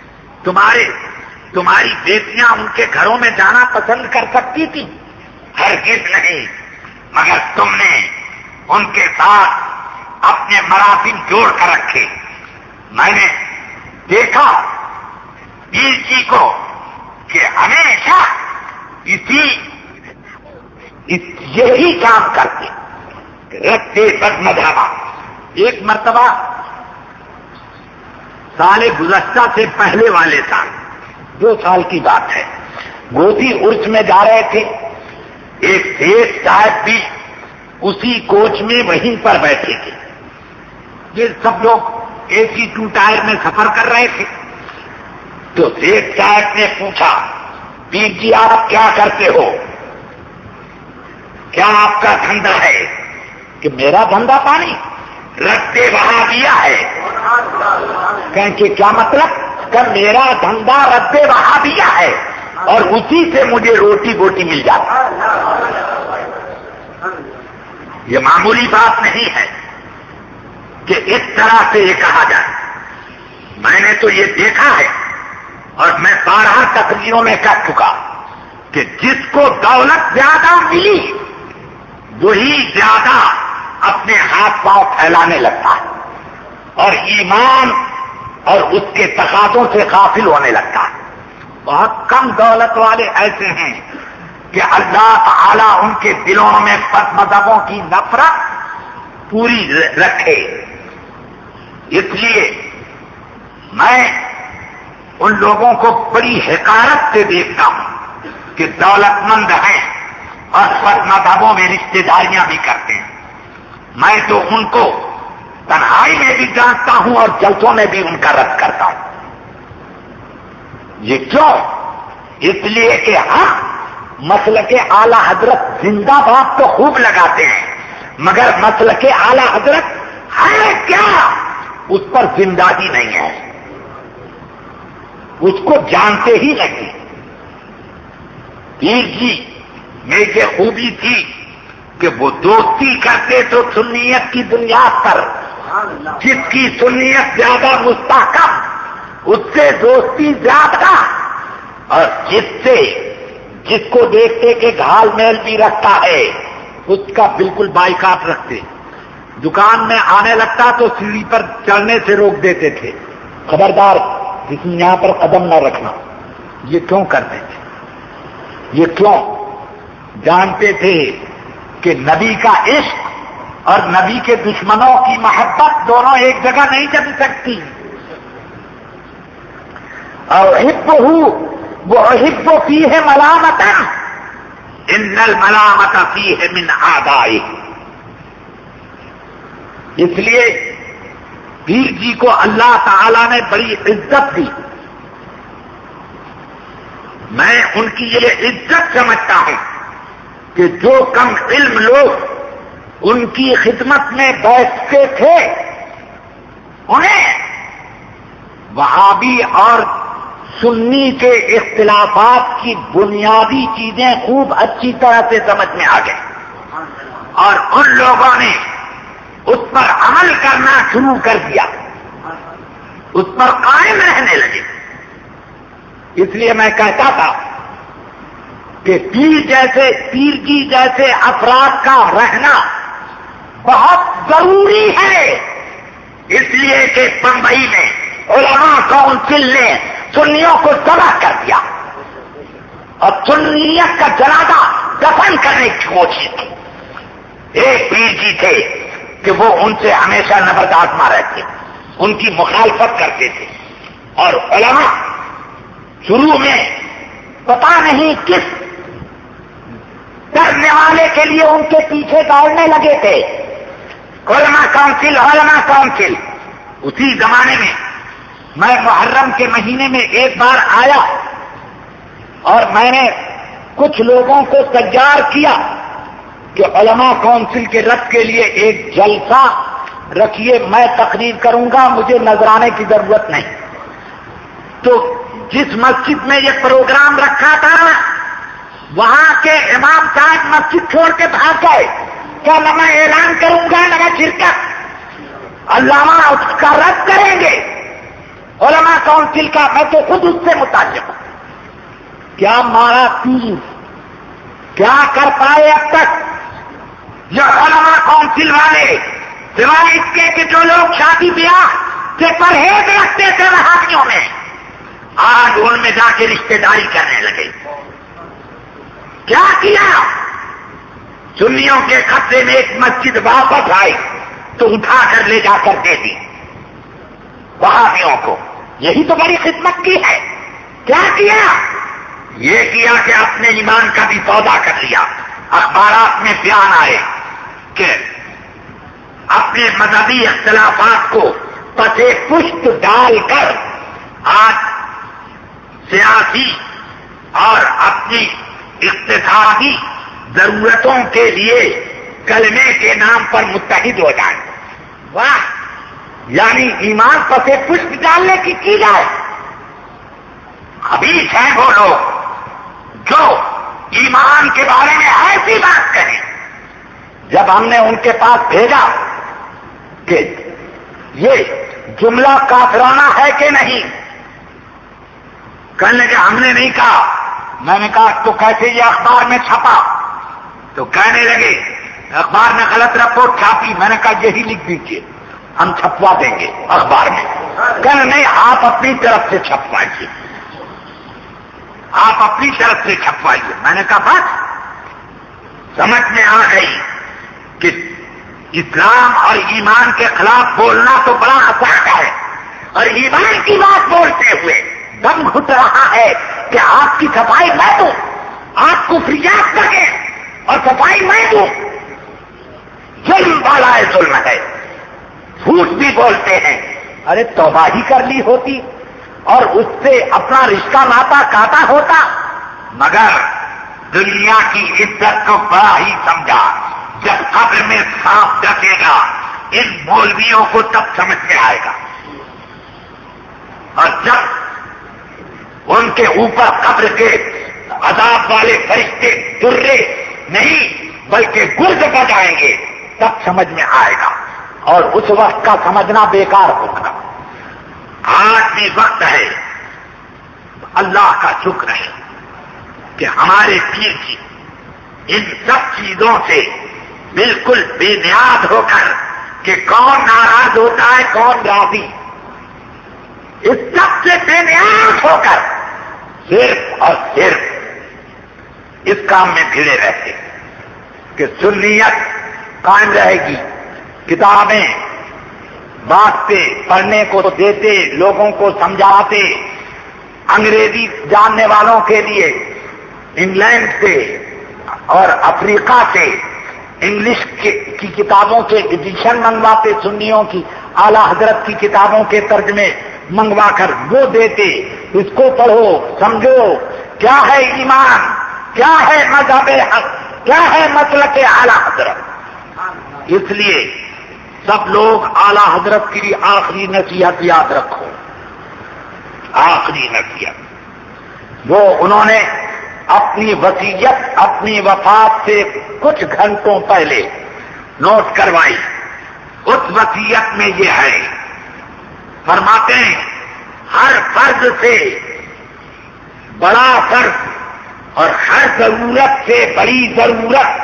Speaker 1: تمہاری بیٹیاں ان کے گھروں میں جانا پسند کر سکتی تھیں؟ ہرگز نہیں، مگر تم نے ان کے ساتھ اپنے مراسم جوڑ کر رکھے۔ میں نے دیکھا پیر جی کو کہ ہمیشہ یہی کام کرتے رکھتے بدمزاجہ۔ ایک مرتبہ سال گزشتہ سے پہلے والے سال 2 سال کی بات ہے، گوتی عرس میں جا رہے تھے، ایک سیٹھ صاحب بھی اسی کوچ میں وہیں پر بیٹھے تھے۔ یہ سب لوگ AC 2 ٹائر میں سفر کر رہے تھے۔ تو سیٹھ صاحب نے پوچھا، پیر جی آپ کیا کرتے ہو؟ کیا آپ کا دھندا ہے؟ کہ میرا دھندا پانی رکھتے وہاں دیا ہے۔ کہیں کہ کیا مطلب؟ کہ میرا دھندا رد وہاں دیا ہے اور اسی سے مجھے روٹی بوٹی مل جاتا۔ یہ معمولی بات نہیں ہے کہ اس طرح سے یہ کہا جائے۔ میں نے تو یہ دیکھا ہے اور میں 12 تقریروں میں کہہ چکا کہ جس کو دولت زیادہ ملی وہی زیادہ اپنے ہاتھ پاؤں پھیلانے لگتا ہے اور ایمان اور اس کے تقاضوں سے غافل ہونے لگتا ہے۔ بہت کم دولت والے ایسے ہیں کہ اللہ تعالی ان کے دلوں میں بد مذہبوں کی نفرت پوری رکھے۔ اس لیے میں ان لوگوں کو بڑی حقارت سے دیکھتا ہوں کہ دولت مند ہیں اور بد مذہبوں میں رشتے داریاں بھی کرتے ہیں۔ میں تو ان کو تنہائی میں بھی جانتا ہوں اور جلسوں میں بھی ان کا رد کرتا ہوں۔ یہ کیوں؟ اس لیے کہ ہم مسلک اعلی حضرت زندہ باد تو خوب لگاتے ہیں، مگر مسلک اعلی حضرت ہے کیا اس پر زندہ ہی نہیں ہے، اس کو جانتے ہی نہیں۔ پیر جی میں یہ خوبی تھی کہ وہ دوستی کرتے تو سنیت کی بنیاد پر، جس کی سنیت زیادہ مستحکم اس سے دوستی زیادہ، اور جس کو دیکھتے کہ گھال میل بھی رکھتا ہے اس کا بالکل بائیکاٹ رکھتے۔ دکان میں آنے لگتا تو سیڑھی پر چڑھنے سے روک دیتے تھے، خبردار کسی یہاں پر قدم نہ رکھنا۔ یہ کیوں کرتے تھے؟ یہ کیوں؟ جانتے تھے کہ نبی کا عشق اور نبی کے دشمنوں کی محبت دونوں ایک جگہ نہیں جم سکتی۔ وَأُحِبُّ فِيهِ مَلَامَةً إِنَّ الْمَلَامَةَ فِيهِ مِنْ أَعْدَائِهِ۔ اس لیے پیر جی کو اللہ تعالی نے بڑی عزت دی۔ میں ان کی یہ عزت سمجھتا ہوں کہ جو کم علم لوگ ان کی خدمت میں بیٹھتے تھے انہیں وہابی اور سنی کے اختلافات کی بنیادی چیزیں خوب اچھی طرح سے سمجھ میں آ گئی اور ان لوگوں نے اس پر عمل کرنا شروع کر دیا، اس پر قائم رہنے لگے۔ اس لیے میں کہتا تھا کہ پیر جی جیسے افراد کا رہنا بہت ضروری ہے، اس لیے کہ بمبئی میں علماء کونسل نے سنیوں کو تباہ کر دیا اور سنیت کا جنازہ دفن کرنے کی کوشش کی۔ ایک پیر جی تھے کہ وہ ان سے ہمیشہ نبردآزما رہتے، ان کی مخالفت کرتے تھے، اور علماء شروع میں پتا نہیں کس کرنے والے کے لیے ان کے پیچھے دوڑنے لگے تھے۔ علماء کونسل اسی زمانے میں محرم کے مہینے میں ایک بار آیا اور میں نے کچھ لوگوں کو تیار کیا کہ علماء کونسل کے رد کے لیے ایک جلسہ رکھیے، میں تقریر کروں گا، مجھے نذرانے کی ضرورت نہیں. تو جس مسجد میں یہ پروگرام رکھا تھا وہاں کے امام صاحب مسجد چھوڑ کے بھاگ گئے. کیا نہ میں اعلان کروں گا نہ میں شرکت. علامہ اس کا رد کریں گے علماء کونسل کا. میں تو خود اس سے متعلق ہوں. کیا مارا تیر کیا کر پائے اب تک یہ علماء کونسل والے، سوائے اس کے کہ جو لوگ شادی بیاہ سے پرہیز رکھتے تھے وہابیوں میں، آج ان میں جا کے رشتے داری کرنے لگے. کیا کیا؟ سنیوں کے قبضے میں ایک مسجد واپس آئی تو اٹھا کر لے جا کر دے دی وہابیوں کو. یہی تو بڑی خدمت کی ہے. کیا کیا؟ یہ کیا کہ اپنے ایمان کا بھی سودا کر لیا. اخبارات میں بیان آئے کہ اپنے مذہبی اختلافات کو پسے پشت ڈال کر آج سیاسی اور اپنی اقتصادی ضرورتوں کے لیے کلمے کے نام پر متحد ہو جائیں. واہ! یعنی ایمان پسے پشت ڈالنے کی جائے. خبیث ہیں وہ لوگ جو ایمان کے بارے میں ایسی بات کہیں. جب ہم نے ان کے پاس بھیجا کہ یہ جملہ کافرانہ ہے کہ نہیں، کہنے لگے ہم نے نہیں کہا. میں نے کہا تو کیسے یہ اخبار میں چھپا؟ تو کہنے لگے اخبار میں غلط رپورٹ چھاپی. میں نے کہا یہی لکھ دیجیے ہم چھپوا دیں گے اخبار میں. کہنے نہیں آپ اپنی طرف سے چھپوائیے، آپ اپنی طرف سے چھپوائیے. میں نے کہا بس سمجھ میں آ گئی کہ اسلام اور ایمان کے خلاف بولنا تو بڑا آسان ہے، اور ایمان کی بات بولتے ہوئے دم گھٹ رہا ہے کہ آپ کی صفائی میں دوں، آپ کو فریاد لگے اور صفائی میں دوں. ظلم والا ہے، ظلم ہے. جھوٹ بھی بولتے ہیں. ارے توبہ ہی کر لی ہوتی اور اس سے اپنا رشتہ ناتا کاٹا ہوتا. مگر دنیا کی عزت کو بڑا ہی سمجھا. جب قبر میں سانپ ڈسے گا ان مولویوں کو تب سمجھ میں آئے گا. اور جب ان کے اوپر قبر کے عذاب والے فرشتے درے نہیں بلکہ گرد بجائیں گے تب سمجھ میں آئے گا، اور اس وقت کا سمجھنا بیکار ہوگا. آج بھی وقت ہے. اللہ کا شکر ہے کہ ہمارے پیر کی ان سب چیزوں سے بالکل بے نیاز ہو کر کہ کون ناراض ہوتا ہے کون راضی، اس سب سے بے نیاز ہو کر صرف اور صرف اس کام میں بھیڑے رہتے کہ سنیت قائم رہے گی. کتابیں بانٹتے، پڑھنے کو دیتے، لوگوں کو سمجھاتے. انگریزی جاننے والوں کے لیے انگلینڈ سے اور افریقہ سے انگلش کی کتابوں کے ایڈیشن منگواتے، سنیوں کی اعلی حضرت کی کتابوں کے ترجمے منگوا کر وہ دیتے. اس کو پڑھو، سمجھو کیا ہے ایمان، کیا ہے مذہب حق، کیا ہے مسلک اعلی حضرت. اس لیے سب لوگ اعلی حضرت کی آخری نصیحت یاد رکھو. آخری نصیحت وہ انہوں نے اپنی وصیت اپنی وفات سے کچھ گھنٹوں پہلے نوٹ کروائی. اس وصیت میں یہ ہے، فرماتے ہیں ہر فرض سے بڑا فرض اور ہر ضرورت سے بڑی ضرورت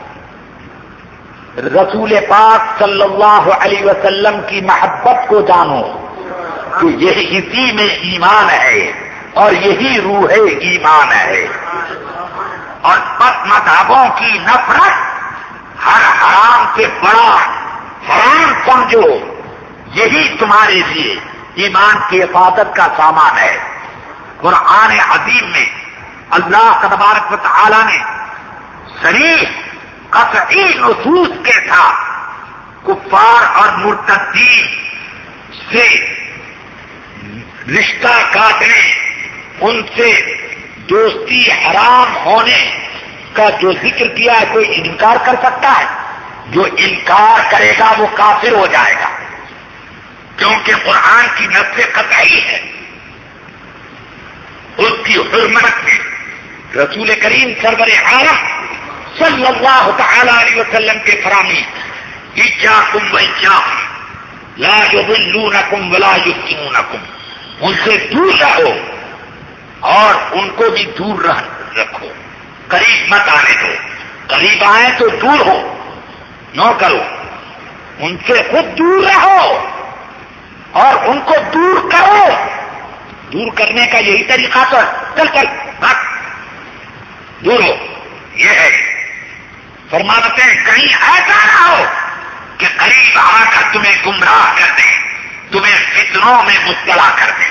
Speaker 1: رسول پاک صلی اللہ علیہ وسلم کی محبت کو جانو کہ یہ اسی میں ایمان ہے اور یہی روح ایمان ہے. اور بد مذہبوں کی نفرت ہر حرام سے بڑا حرام سمجھو، یہی تمہارے لیے ایمان کی حفاظت کا سامان ہے. قرآن عظیم میں اللہ تبارک و تعالی نے صریح قطعی نصوص کے ساتھ کفار اور مرتدین سے رشتہ کاٹنے، ان سے دوستی حرام ہونے کا جو ذکر کیا ہے کوئی انکار کر سکتا ہے؟ جو انکار کرے گا وہ کافر ہو جائے گا، کیونکہ قرآن کی نص قطعی ہے، اس کی حرمت میں رسول کریم سرور عالم صلی اللہ تعالی علیہ وسلم کے فرامین ایاکم و ایاہم لا یضلونکم ولا یفتنونکم، ان سے دور رہو اور ان کو بھی دور رکھو، قریب مت آنے دو، قریب آئے تو دور ہو، نہ کرو، ان سے خود دور رہو اور ان کو دور کرو۔ دور کرنے کا یہی طریقہ تو ہے، چل بھاگ، دور ہو، یہ ہے۔ فرماتے ہیں کہیں ایسا نہ ہو کہ قریب آ کر تمہیں گمراہ کر دیں، تمہیں فتنوں میں مبتلا کر دیں۔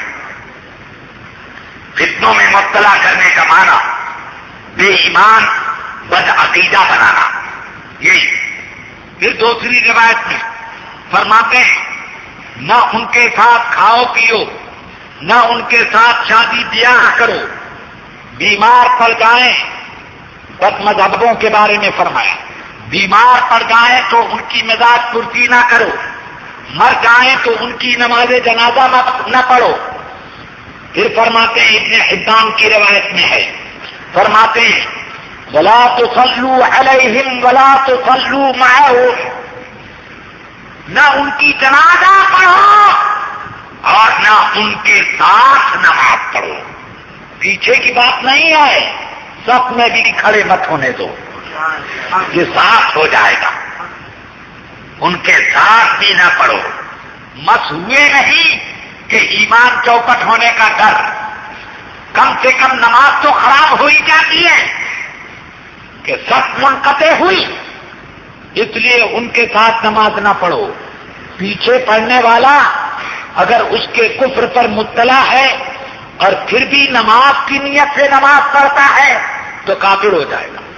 Speaker 1: فتنوں میں مبتلا کرنے کا معنی بے ایمان بد عقیدہ بنانا، یہی۔ پھر دوسری روایت میں فرماتے ہیں نہ ان کے ساتھ کھاؤ پیو، نہ ان کے ساتھ شادی بیاہ کرو، بیمار پڑ جائیں، بد مذہبوں کے بارے میں فرمایا، بیمار پڑ جائیں تو ان کی مزاج پرسی نہ کرو، مر جائیں تو ان کی نماز جنازہ نہ پڑھو۔ پھر فرماتے ہیں ابن حبان کی روایت میں ہے، فرماتے ہیں ولا تصلوا علیہم ولا تصلوا معہم، نہ ان کی جنازہ پڑھو اور نہ ان کے ساتھ نماز پڑھو۔ پیچھے کی بات نہیں ہے، صف میں بھی کھڑے مت ہونے دو، یہ ساتھ ہو جائے گا، ان کے ساتھ بھی نہ پڑھو۔ مس ہوئے نہیں کہ ایمان چوپٹ ہونے کا ڈر، کم سے کم نماز تو خراب ہو ہی جاتی ہے کہ صف منقطع ہوئی، اس لیے ان کے ساتھ نماز نہ پڑھو۔ پیچھے پڑھنے والا اگر اس کے کفر پر مطلع ہے اور پھر بھی نماز کی نیت سے نماز پڑھتا ہے تو کافر ہو جائے گا،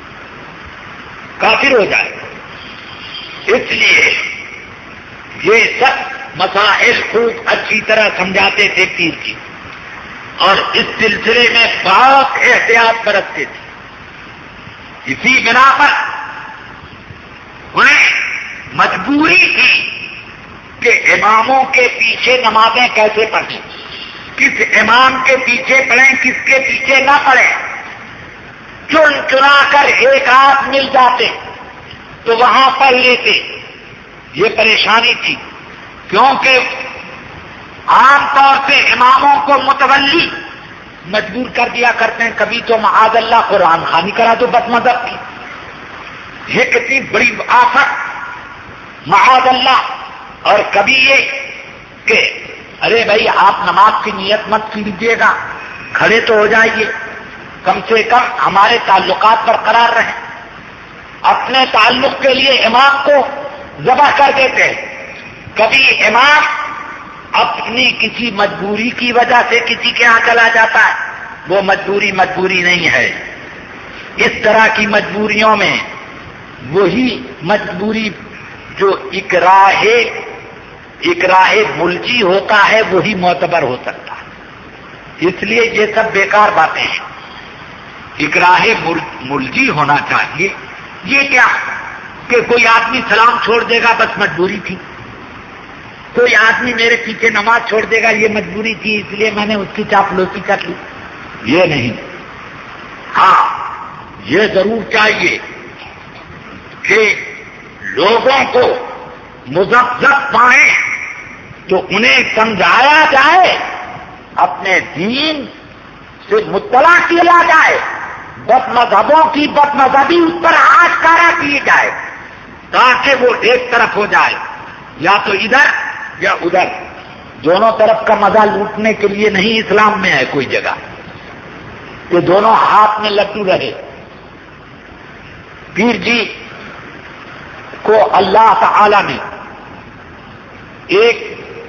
Speaker 1: کافر ہو جائے گا۔ اس لیے یہ سب مسائل خوب اچھی طرح سمجھاتے تھے پیر جی، اور اس سلسلے میں بہت احتیاط برتتے تھے۔ اسی بنا پر انہیں مجبوری تھی کہ اماموں کے پیچھے نمازیں کیسے پڑھیں، کس امام کے پیچھے پڑھیں، کس کے پیچھے نہ پڑھیں۔ چن چنا کر ایک آدھ مل جاتے تو وہاں پڑھ لیتے، یہ پریشانی تھی، کیونکہ عام طور سے اماموں کو متولی مجبور کر دیا کرتے ہیں، کبھی تو معاذ اللہ قرآن خوانی کرا دو بد مذہب کی، یہ کتنی بڑی آفت معاذ اللہ۔ اور کبھی یہ کہ ارے بھائی آپ نماز کی نیت مت کیجیے گا، کھڑے تو ہو جائیے، کم سے کم ہمارے تعلقات برقرار رہیں۔ اپنے تعلق کے لیے امام کو ذبح کر دیتے ہیں۔ کبھی امام اپنی کسی مجبوری کی وجہ سے کسی کے یہاں چلا جاتا ہے، وہ مجبوری نہیں ہے۔ اس طرح کی مجبوریوں میں وہی مجبوری جو اکراہ ملجی ہوتا ہے وہی معتبر ہو سکتا ہے۔ اس لیے یہ سب بیکار باتیں ہیں، اکراہ ملجی ہونا چاہیے۔ یہ کیا کہ کوئی آدمی سلام چھوڑ دے گا، بس مجبوری تھی، کوئی آدمی میرے پیچھے نماز چھوڑ دے گا، یہ مجبوری تھی اس لیے میں نے اس کی چاپلوسی کر لی، یہ نہیں۔ ہاں یہ ضرور چاہیے کہ لوگوں کو مذہب پائیں تو انہیں سمجھایا جائے، اپنے دین سے مطلع کیا جائے، بد مذہبوں کی بد مذہبی اس پر آشکارا کی جائے تاکہ وہ ایک طرف ہو جائے، یا تو ادھر یا ادھر، دونوں طرف کا مزہ لوٹنے کے لیے نہیں اسلام میں ہے کوئی جگہ کہ دونوں ہاتھ میں لڈو رہے۔ پیر جی کو اللہ تعالی نے ایک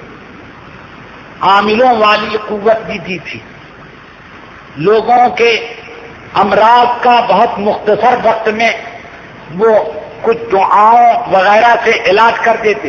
Speaker 1: عاملوں والی قوت بھی دی تھی، لوگوں کے امراض کا بہت مختصر وقت میں وہ کچھ دعاؤں وغیرہ سے علاج کر دیتے،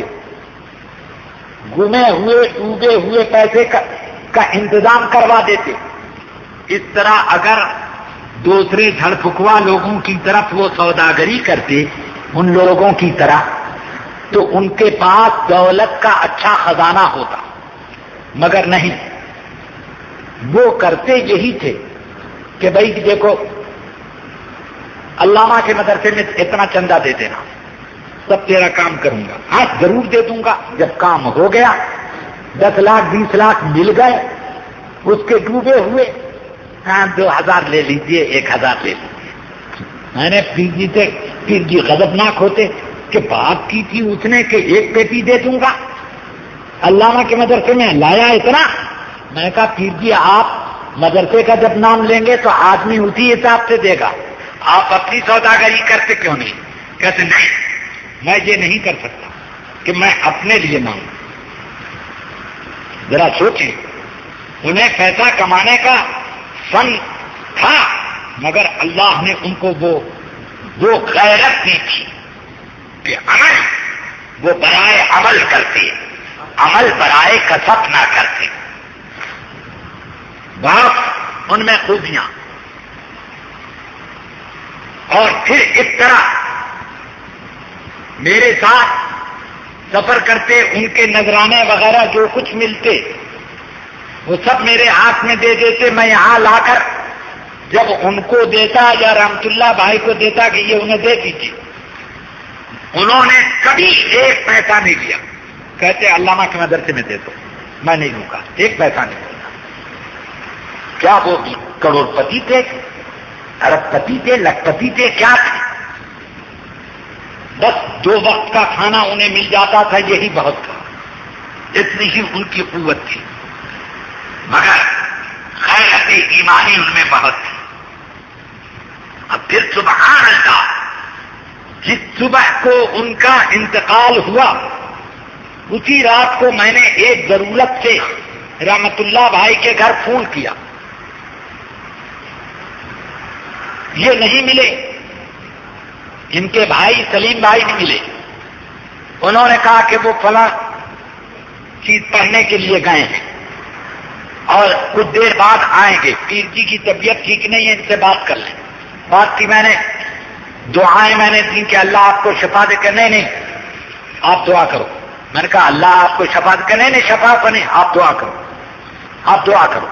Speaker 1: گمے ہوئے ڈوبے ہوئے پیسے کا انتظام کروا دیتے۔ اس طرح اگر دوسرے جھڑ پھکوا لوگوں کی طرف وہ سوداگری کرتے ان لوگوں کی طرح تو ان کے پاس دولت کا اچھا خزانہ ہوتا، مگر نہیں، وہ کرتے یہی تھے کہ بھائی دیکھو علامہ کے مدرسے میں اتنا چندہ دے دینا، سب تیرا کام کروں گا، ہاں ضرور دے دوں گا۔ جب کام ہو گیا 10 لاکھ 20 لاکھ مل گئے، اس کے ڈوبے ہوئے، ہاں 2000 لے لیجئے 1000 لے لیجئے۔ میں نے پیر جی غضبناک ہوتے کہ بات کی تھی اس نے کہ 1 پیٹی دے دوں گا، علامہ کے مدرسے میں لایا اتنا۔ میں نے کہا پیر جی آپ مدرسے کا جب نام لیں گے تو آدمی اسی حساب سے دے گا، آپ اپنی سوداگری کرتے کیوں نہیں؟ کہتے نہیں میں یہ نہیں کر سکتا کہ میں اپنے لیے مانگوں۔ ذرا سوچیں، انہیں پیسہ کمانے کا فن تھا، مگر اللہ نے ان کو وہ غیرت دی تھی کہ عمل وہ برائے عمل کرتے، عمل برائے کسب نہ کرتے۔ بس ان میں خوبیاں، اور پھر اس طرح میرے ساتھ سفر کرتے، ان کے نذرانے وغیرہ جو کچھ ملتے وہ سب میرے ہاتھ میں دے دیتے، میں یہاں لا کر جب ان کو دیتا یا رحمت اللہ بھائی کو دیتا کہ یہ انہیں دے دیجیے، انہوں نے کبھی 1 پیسہ نہیں لیا، کہتے علامہ کے مدرسے میں دے دو، میں نہیں لوں گا، 1 پیسہ نہیں لوں گا۔ کیا وہ کروڑ پتی تھے، ارب پتی تھے، لکھ پتی تھے، کیا تھے؟ بس 2 وقت کا کھانا انہیں مل جاتا تھا، یہی بہت تھا، اتنی ہی ان کی قوت تھی، مگر غیرت ایمانی ان میں بہت تھی۔ اب پھر سبحان اللہ، جس صبح کو ان کا انتقال ہوا اسی رات کو میں نے ایک ضرورت سے رحمت اللہ بھائی کے گھر فون کیا، یہ نہیں ملے، ان کے بھائی سلیم بھائی نہیں ملے، انہوں نے کہا کہ وہ فلاں چیز پڑھنے کے لیے گئے ہیں اور کچھ دیر بعد آئیں گے، پیر جی کی طبیعت ٹھیک نہیں ہے، ان سے بات کر لیں۔ بات کی میں نے، دعائیں میں نے دی کہ اللہ آپ کو شفا دے، کہ نہیں آپ دعا کرو۔ میں نے کہا اللہ آپ کو شفا دے، کہ نہیں شفا کو نہیں، آپ دعا کرو، آپ دعا کرو۔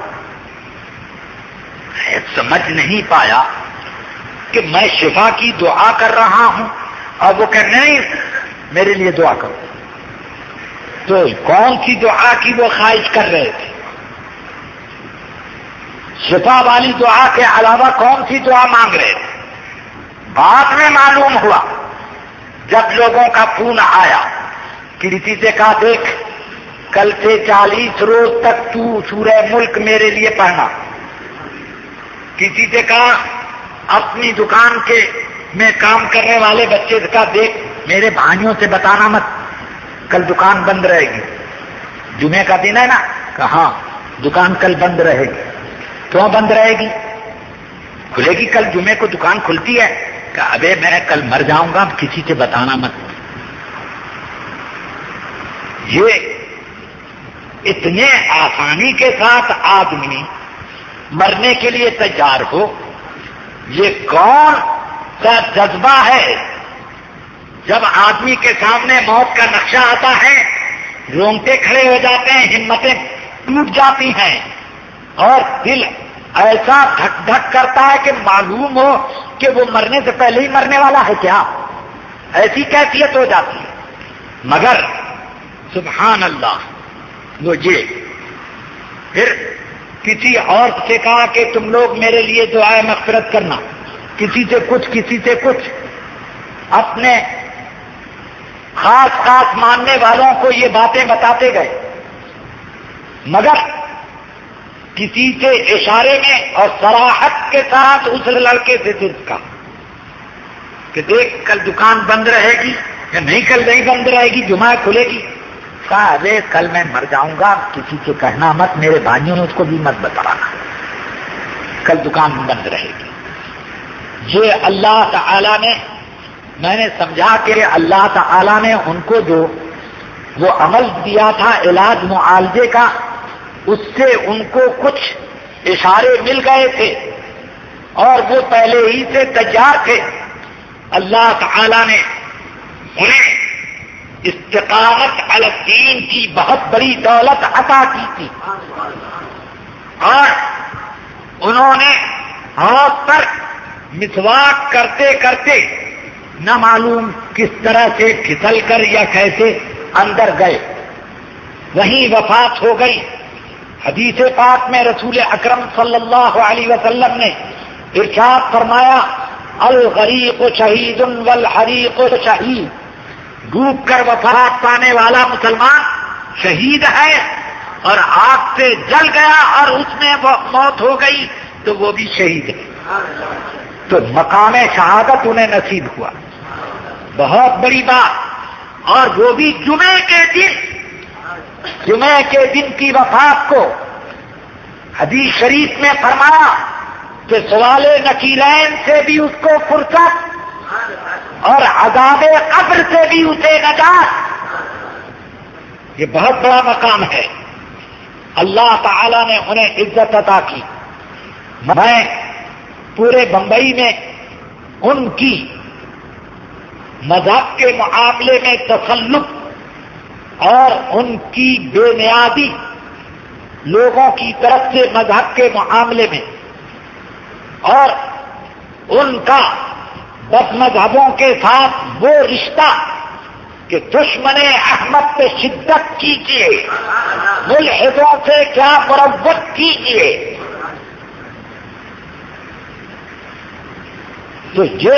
Speaker 1: سمجھ نہیں پایا کہ میں شفا کی دعا کر رہا ہوں اور وہ کہ نہیں میرے لیے دعا کرو۔ تو کون سی دعا کی وہ خواہش کر رہے تھے؟ شفا والی دعا کے علاوہ کون سی دعا مانگ رہے تھے؟ بعد میں معلوم ہوا جب لوگوں کا فون آیا، کسی سے کہا دیکھ کل سے 40 روز تک تو سورہ ملک میرے لیے پڑھنا، کسی سے کہا اپنی دکان کے میں کام کرنے والے بچے سے کہا دیکھ میرے بھائیوں سے بتانا مت کل دکان بند رہے گی، جمعے کا دن ہے نا، کہا دکان کل بند رہے گی۔ کیوں بند رہے گی؟ کھلے گی کل جمعے کو دکان کھلتی ہے، کہ ابے میں کل مر جاؤں گا، کسی سے بتانا مت۔ یہ اتنے آسانی کے ساتھ آدمی مرنے کے لیے تیار ہو، یہ کون سا جذبہ ہے؟ جب آدمی کے سامنے موت کا نقشہ آتا ہے رونگٹے کھڑے ہو جاتے ہیں، ہمتیں ٹوٹ جاتی ہیں اور دل ایسا دھک دھک کرتا ہے کہ معلوم ہو کہ وہ مرنے سے پہلے ہی مرنے والا ہے کیا، ایسی کیفیت ہو جاتی ہے۔ مگر سبحان اللہ، وہ یہ پھر کسی اور سے کہا کہ تم لوگ میرے لیے دعائے مغفرت کرنا، کسی سے کچھ اپنے خاص ماننے والوں کو یہ باتیں بتاتے گئے، مگر کسی سے اشارے میں اور صراحت کے ساتھ اس لڑکے سے صرف کہا کہ دیکھ کل دکان بند رہے گی یا نہیں، کل نہیں بند رہے گی، جمعہ کھلے گی۔ کہا ارے کل میں مر جاؤں گا، کسی سے کہنا مت، میرے بھائیوں نے اس کو بھی مت بتانا، کل دکان بند رہے گی۔ یہ اللہ تعالی نے، میں نے سمجھا کہ اللہ تعالی نے ان کو جو وہ عمل دیا تھا علاج معالجے کا، اس سے ان کو کچھ اشارے مل گئے تھے اور وہ پہلے ہی سے تیار تھے. اللہ تعالی نے انہیں استقامت علی الدین کی بہت بڑی دولت عطا کی تھی اور انہوں نے ہاتھ پر مسواک کرتے کرتے نہ معلوم کس طرح سے پھسل کر یا کیسے اندر گئے, وہیں وفات ہو گئی. حدیث پاک میں رسول اکرم صلی اللہ علیہ وسلم نے ارشاد فرمایا الغریق شہید والحریق شہید, ڈوب کر وفات پانے والا مسلمان شہید ہے اور آگ سے جل گیا اور اس میں موت ہو گئی تو وہ بھی شہید ہے. تو مقام شہادت انہیں نصیب ہوا, بہت بڑی بات. اور وہ بھی جمعے کے دن کی وفات کو حدیث شریف میں فرمایا کہ سوال نکیرین سے بھی اس کو فرصت اور عذاب قبر سے بھی اسے نجات. یہ بہت بڑا مقام ہے, اللہ تعالی نے انہیں عزت عطا کی. میں پورے بمبئی میں ان کی مذہب کے معاملے میں تسلط اور ان کی بے نیازی لوگوں کی طرف سے مذہب کے معاملے میں اور ان کا بد مذہبوں کے ساتھ وہ رشتہ کہ دشمن احمد پہ شدت کیجیے, ملحدوں سے کیا مروت کیجیے, تو یہ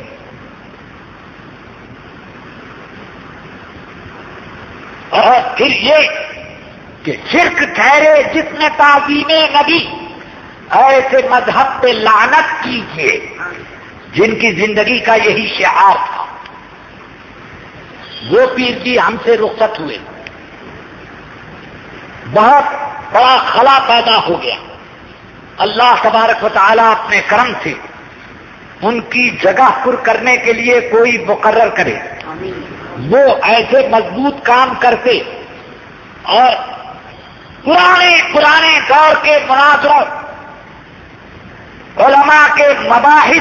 Speaker 1: اور پھر یہ کہ شرک ٹھہرے جس میں تعظیم نبی, ایسے مذہب پہ لعنت کیجیے جن کی زندگی کا یہی شعار تھا. وہ پیر جی ہم سے رخصت ہوئے, بہت بڑا خلا پیدا ہو گیا. اللہ تبارک و تعالی اپنے کرم سے ان کی جگہ پر کرنے کے لیے کوئی مقرر کرے. وہ ایسے مضبوط کام کرتے اور پرانے دور کے مناظروں, علماء کے مباحث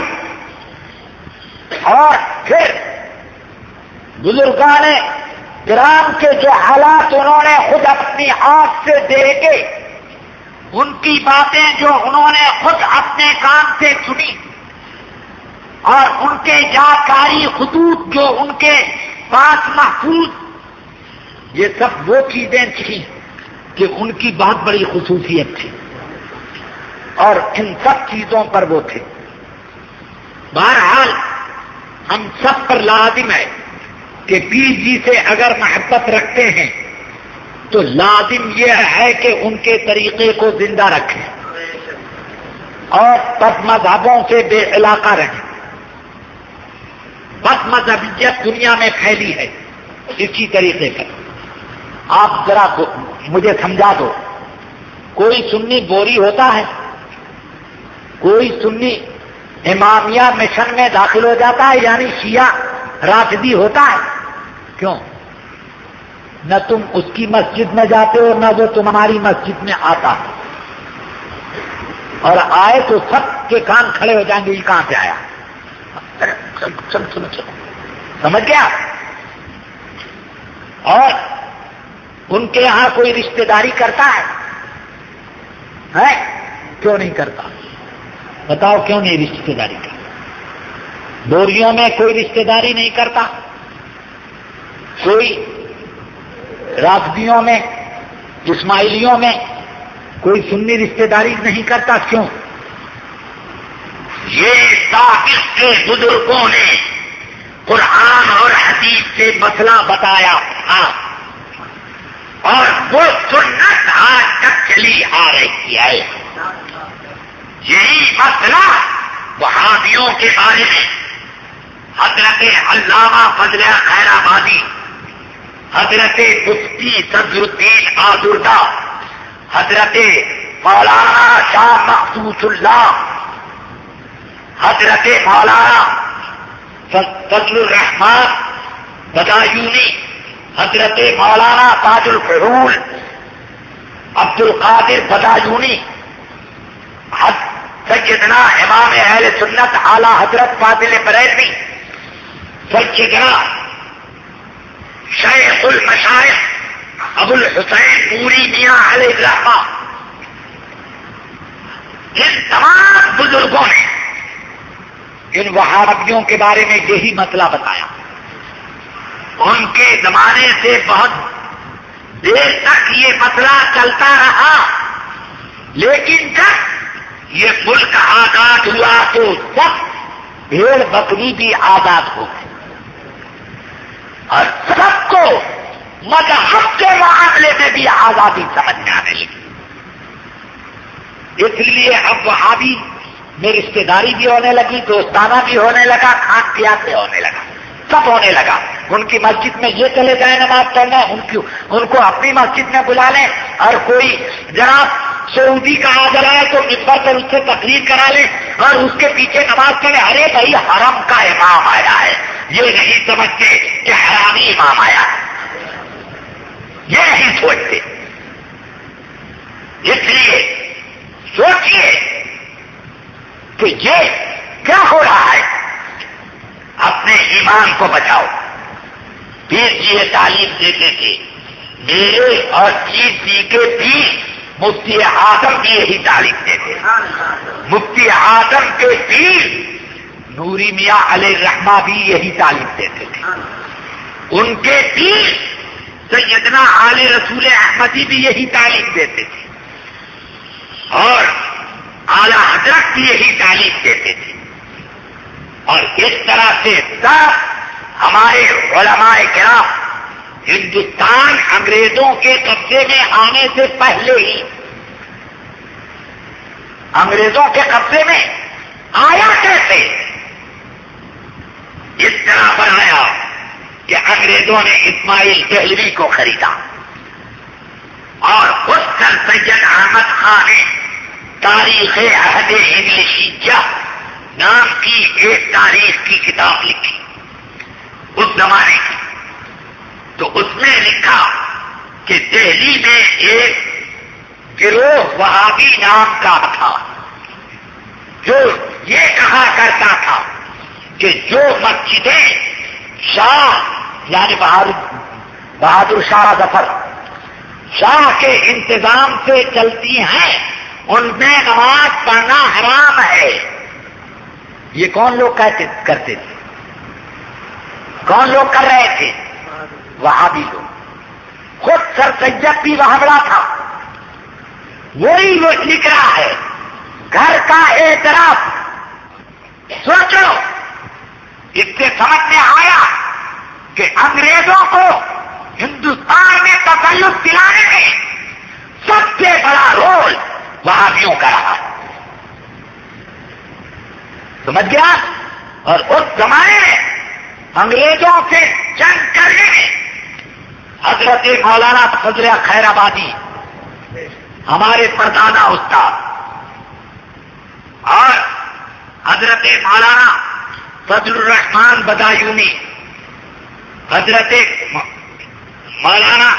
Speaker 1: اور پھر بزرگان کرام کے جو حالات انہوں نے خود اپنی آنکھ سے دیکھے, ان کی باتیں جو انہوں نے خود اپنے کان سے سنی اور ان کے جاکاری خطوط جو ان کے پاس محفوظ, یہ سب وہ چیزیں تھیں کہ ان کی بہت بڑی خصوصیت تھی اور ان سب چیزوں پر وہ تھے. بہرحال ہم سب پر لازم ہے کہ پیر جی سے اگر محبت رکھتے ہیں تو لازم یہ ہے کہ ان کے طریقے کو زندہ رکھیں اور بد مذہبوں سے بے علاقہ رہیں. بد مذہبیت دنیا میں پھیلی ہے اسی طریقے پر. آپ ذرا مجھے سمجھا دو, کوئی سنی بوری ہوتا ہے, کوئی سنی امامیہ مشن میں داخل ہو جاتا ہے یعنی شیعہ رافضی ہوتا ہے؟ کیوں؟ نہ تم اس کی مسجد میں جاتے ہو نہ وہ تمہاری مسجد میں آتا ہے, اور آئے تو سب کے کان کھڑے ہو جائیں گے, یہ کہاں سے آیا؟ سمجھ گیا؟ اور ان کے یہاں کوئی رشتہ داری کرتا ہے؟ کیوں نہیں کرتا؟ بتاؤ کیوں نہیں رشتہ داری کرتا؟ بوریوں میں کوئی رشتہ داری نہیں کرتا, کوئی رافضیوں میں اسماعیلیوں میں کوئی سنی رشتہ داری نہیں کرتا. کیوں؟ یہ تاریخ کے بزرگوں نے قرآن اور حدیث سے مسئلہ بتایا تھا اور وہ سنت آج تک چلی آ رہی ہے. یہی مسئلہ وہابیوں کے بارے میں حضرت علامہ فضل خیر آبادی, حضرت مفتی صدر الدین آزردہ, حضرت مولانا شاہ مخصوص اللہ, حضرت مولانا فضل الرحمان بدایونی, حضرت مولانا تاج الفضول عبد القادر بدایونی, سیدنا امام اہل سنت اعلی حضرت فاضل بریلوی سیدنا شیخ المشائخ ابو الحسین نوری میاں علیہ الرحمہ، ان تمام بزرگوں نے ان وہابیوں کے بارے میں یہی مسئلہ بتایا. ان کے زمانے سے بہت دیر تک یہ مسئلہ چلتا رہا، لیکن جب یہ ملک آزاد ہوا تو سب بھیڑ بکری بھی آزاد ہو گئی اور سب کو مذہب کے معاملے میں بھی آزادی سمجھ میں آنے لگی. اس لیے اب وہابی میں رشتے داری بھی ہونے لگی، دوستانہ بھی ہونے لگا، کھان پیان بھی ہونے لگا، سب ہونے لگا. ان کی مسجد میں یہ چلے جائیں نماز پڑھنا، ان کو اپنی مسجد میں بلا لیں، اور کوئی جناب سعودی کا آ جائے تو ممبر پر اس سے تقریر کرا لیں اور اس کے پیچھے نماز پڑھے. ارے بھائی حرم کا امام آیا ہے، یہ نہیں سمجھتے کہ حرامی امام آیا ہے، یہ نہیں سوچتے. اس لیے سوچیے کہ یہ کیا ہو رہا ہے. اپنے ایمان کو بچاؤ. پیر جی یہ تعلیم دیتے تھے، میرے اور پیر جی کے پیر مفتی اعظم بھی یہی تعلیم دیتے. مفتی اعظم کے پیر نوری میاں علیہ الرحمہ بھی یہی تعلیم دیتے تھے. ان کے پیر سیدنا علی رسول احمدی بھی یہی تعلیم دیتے تھے اور اعلی حضرت بھی یہی تعلیم دیتے تھے. اور اس طرح سے سب ہمارے علماء کرام ہندوستان انگریزوں کے قبضے میں آنے سے پہلے ہی، انگریزوں کے قبضے میں آیا کیسے؟ اس طرح پر آیا کہ انگریزوں نے اسماعیل دہلوی کو خریدا اور خود سر سید احمد خان نے تاریخ عہد انگلشیہ نام کی ایک تاریخ کی کتاب لکھی اس زمانے کی. تو اس میں لکھا کہ دہلی میں ایک گروہ وہابی نام کا تھا جو یہ کہا کرتا تھا کہ جو مسجدیں شاہ یعنی بہادر شاہ ظفر شاہ کے انتظام سے چلتی ہیں ان میں نماز پڑھنا حرام ہے. یہ کون لوگ کرتے تھے؟ کون لوگ کر رہے تھے؟ وہابی لوگ. خود سر سید بھی وہابڑا تھا. وہی وہ لکھ رہا ہے گھر کا اعتراف. سوچو، اس سے سمجھ میں آیا کہ انگریزوں کو ہندوستان میں تسلط دلانے میں سب سے بڑا رول وہابیوں کا رہا. سمجھ گیا؟ اور اس زمانے میں انگریزوں سے جنگ کرنے میں حضرت مولانا فضل خیر آبادی ہمارے پردادا استاد اور حضرت مولانا فضل الرحمان بدایونی، حضرت مولانا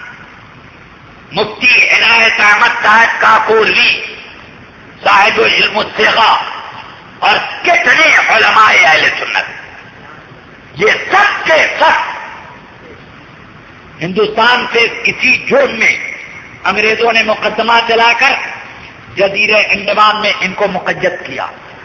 Speaker 1: مفتی عنایت احمد صاحب کاکوروی صاحب علم الصیغہ اور کتنے علماء اہل سنت، یہ سب کے سب ہندوستان سے کسی جرم میں انگریزوں نے مقدمہ چلا کر جزیرے انڈمان میں ان کو مقید کیا.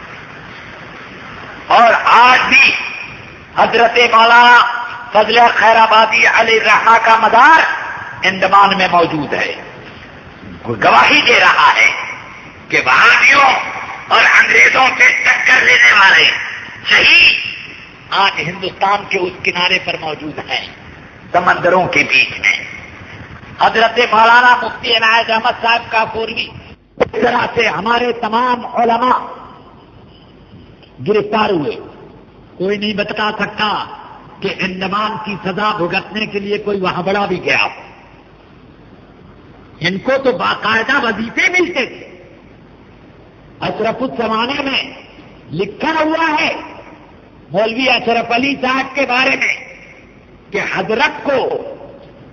Speaker 1: اور آج بھی حضرت مولانا فضل خیر آبادی علیہ الرحمہ کا مزار انڈمان میں موجود ہے. گواہی دے رہا ہے کہ وہابیوں اور انگریزوں سے ٹکر لینے والے شہید آج ہندوستان کے اس کنارے پر موجود ہیں، سمندروں کے بیچ میں. حضرت مولانا مفتی عنایت احمد صاحب کاکوروی، اس طرح سے ہمارے تمام علماء گرفتار ہوئے. کوئی نہیں بتا سکتا کہ انڈمان کی سزا بھگتنے کے لیے کوئی وہاں بڑا بھی گیا. ان کو تو باقاعدہ وظیفے ملتے تھے. اشرف الزمانے میں لکھا ہوا ہے مولوی اشرف علی صاحب کے بارے میں کہ حضرت کو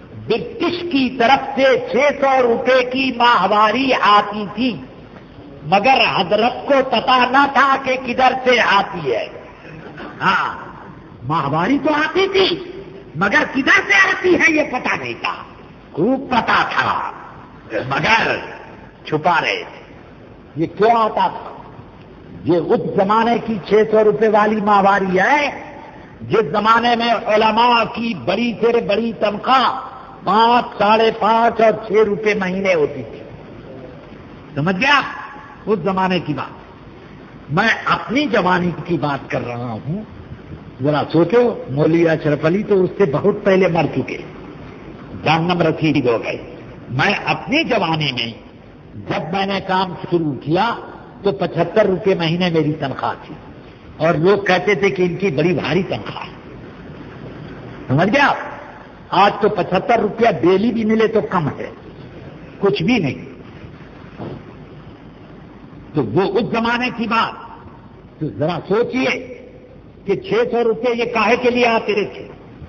Speaker 1: برٹش کی طرف سے 600 روپے کی ماہواری آتی تھی. مگر حضرت کو پتا نہ تھا کہ کدھر سے آتی ہے. ہاں ماہواری تو آتی تھی مگر کدھر سے آتی ہے یہ پتا نہیں تھا. خوب پتا تھا مگر چھپا رہے تھے. یہ کیوں آتا تھا؟ یہ اس زمانے کی 600 روپے والی ماہواری ہے جس زمانے میں علماء کی بڑی سے بڑی تنخواہ 5, 5.5 اور 6 روپے مہینے ہوتی تھی. سمجھ گیا؟ اس زمانے کی بات. میں اپنی جوانی کی بات کر رہا ہوں. ذرا سوچو مولوی اشرف علی تو اس سے بہت پہلے مر چکے، جہنم رسید ہو گئے. میں اپنی جوانی میں جب میں نے کام شروع کیا تو 75 روپے مہینے میری تنخواہ تھی اور لوگ کہتے تھے کہ ان کی بڑی بھاری تنخواہ ہے. سمجھ گیا؟ آج تو 75 روپیہ ڈیلی بھی ملے تو کم ہے، کچھ بھی نہیں. تو وہ اس زمانے کی بات. تو ذرا سوچئے کہ 600 روپے یہ کاہے کے لیے آتے تھے؟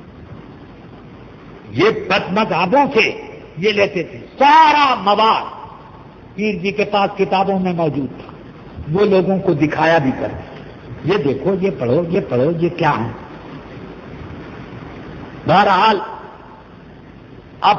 Speaker 1: یہ بد مذہبوں سے یہ لیتے تھے. سارا مواد پیر جی کے پاس کتابوں میں موجود تھا. وہ لوگوں کو دکھایا بھی کرتے. یہ دیکھو، یہ پڑھو، یہ پڑھو، یہ کیا ہے. بہرحال اب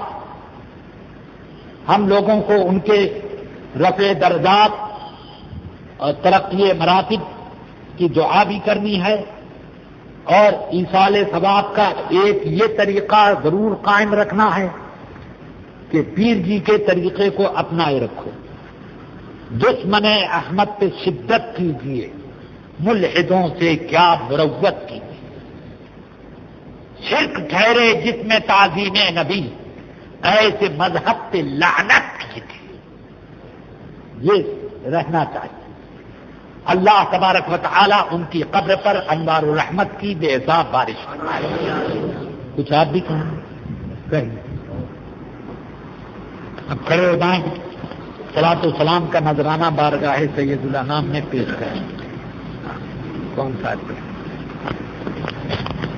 Speaker 1: ہم لوگوں کو ان کے رفع درجات اور ترقی مراتب کی دعا بھی کرنی ہے اور ایصال ثواب کا ایک یہ طریقہ ضرور قائم رکھنا ہے کہ پیر جی کے طریقے کو اپنائے رکھو. دشمن احمد پہ شدت کیجیے، ملحدوں سے کیا مروت کیجیے. شرک ٹھہرے جس میں تعظیم نبی، ایسے مذہب پہ لعنت کیجیے. یہ رہنا چاہیے. اللہ تبارک و تعالی ان کی قبر پر انوار الرحمت کی بے حساب بارش فرمائے. کچھ آپ بھی کہیں اب کھڑے ہو جائیں. صلاۃ و سلام کا نذرانہ بارگاہ سید الانام میں پیش کریں. کون سا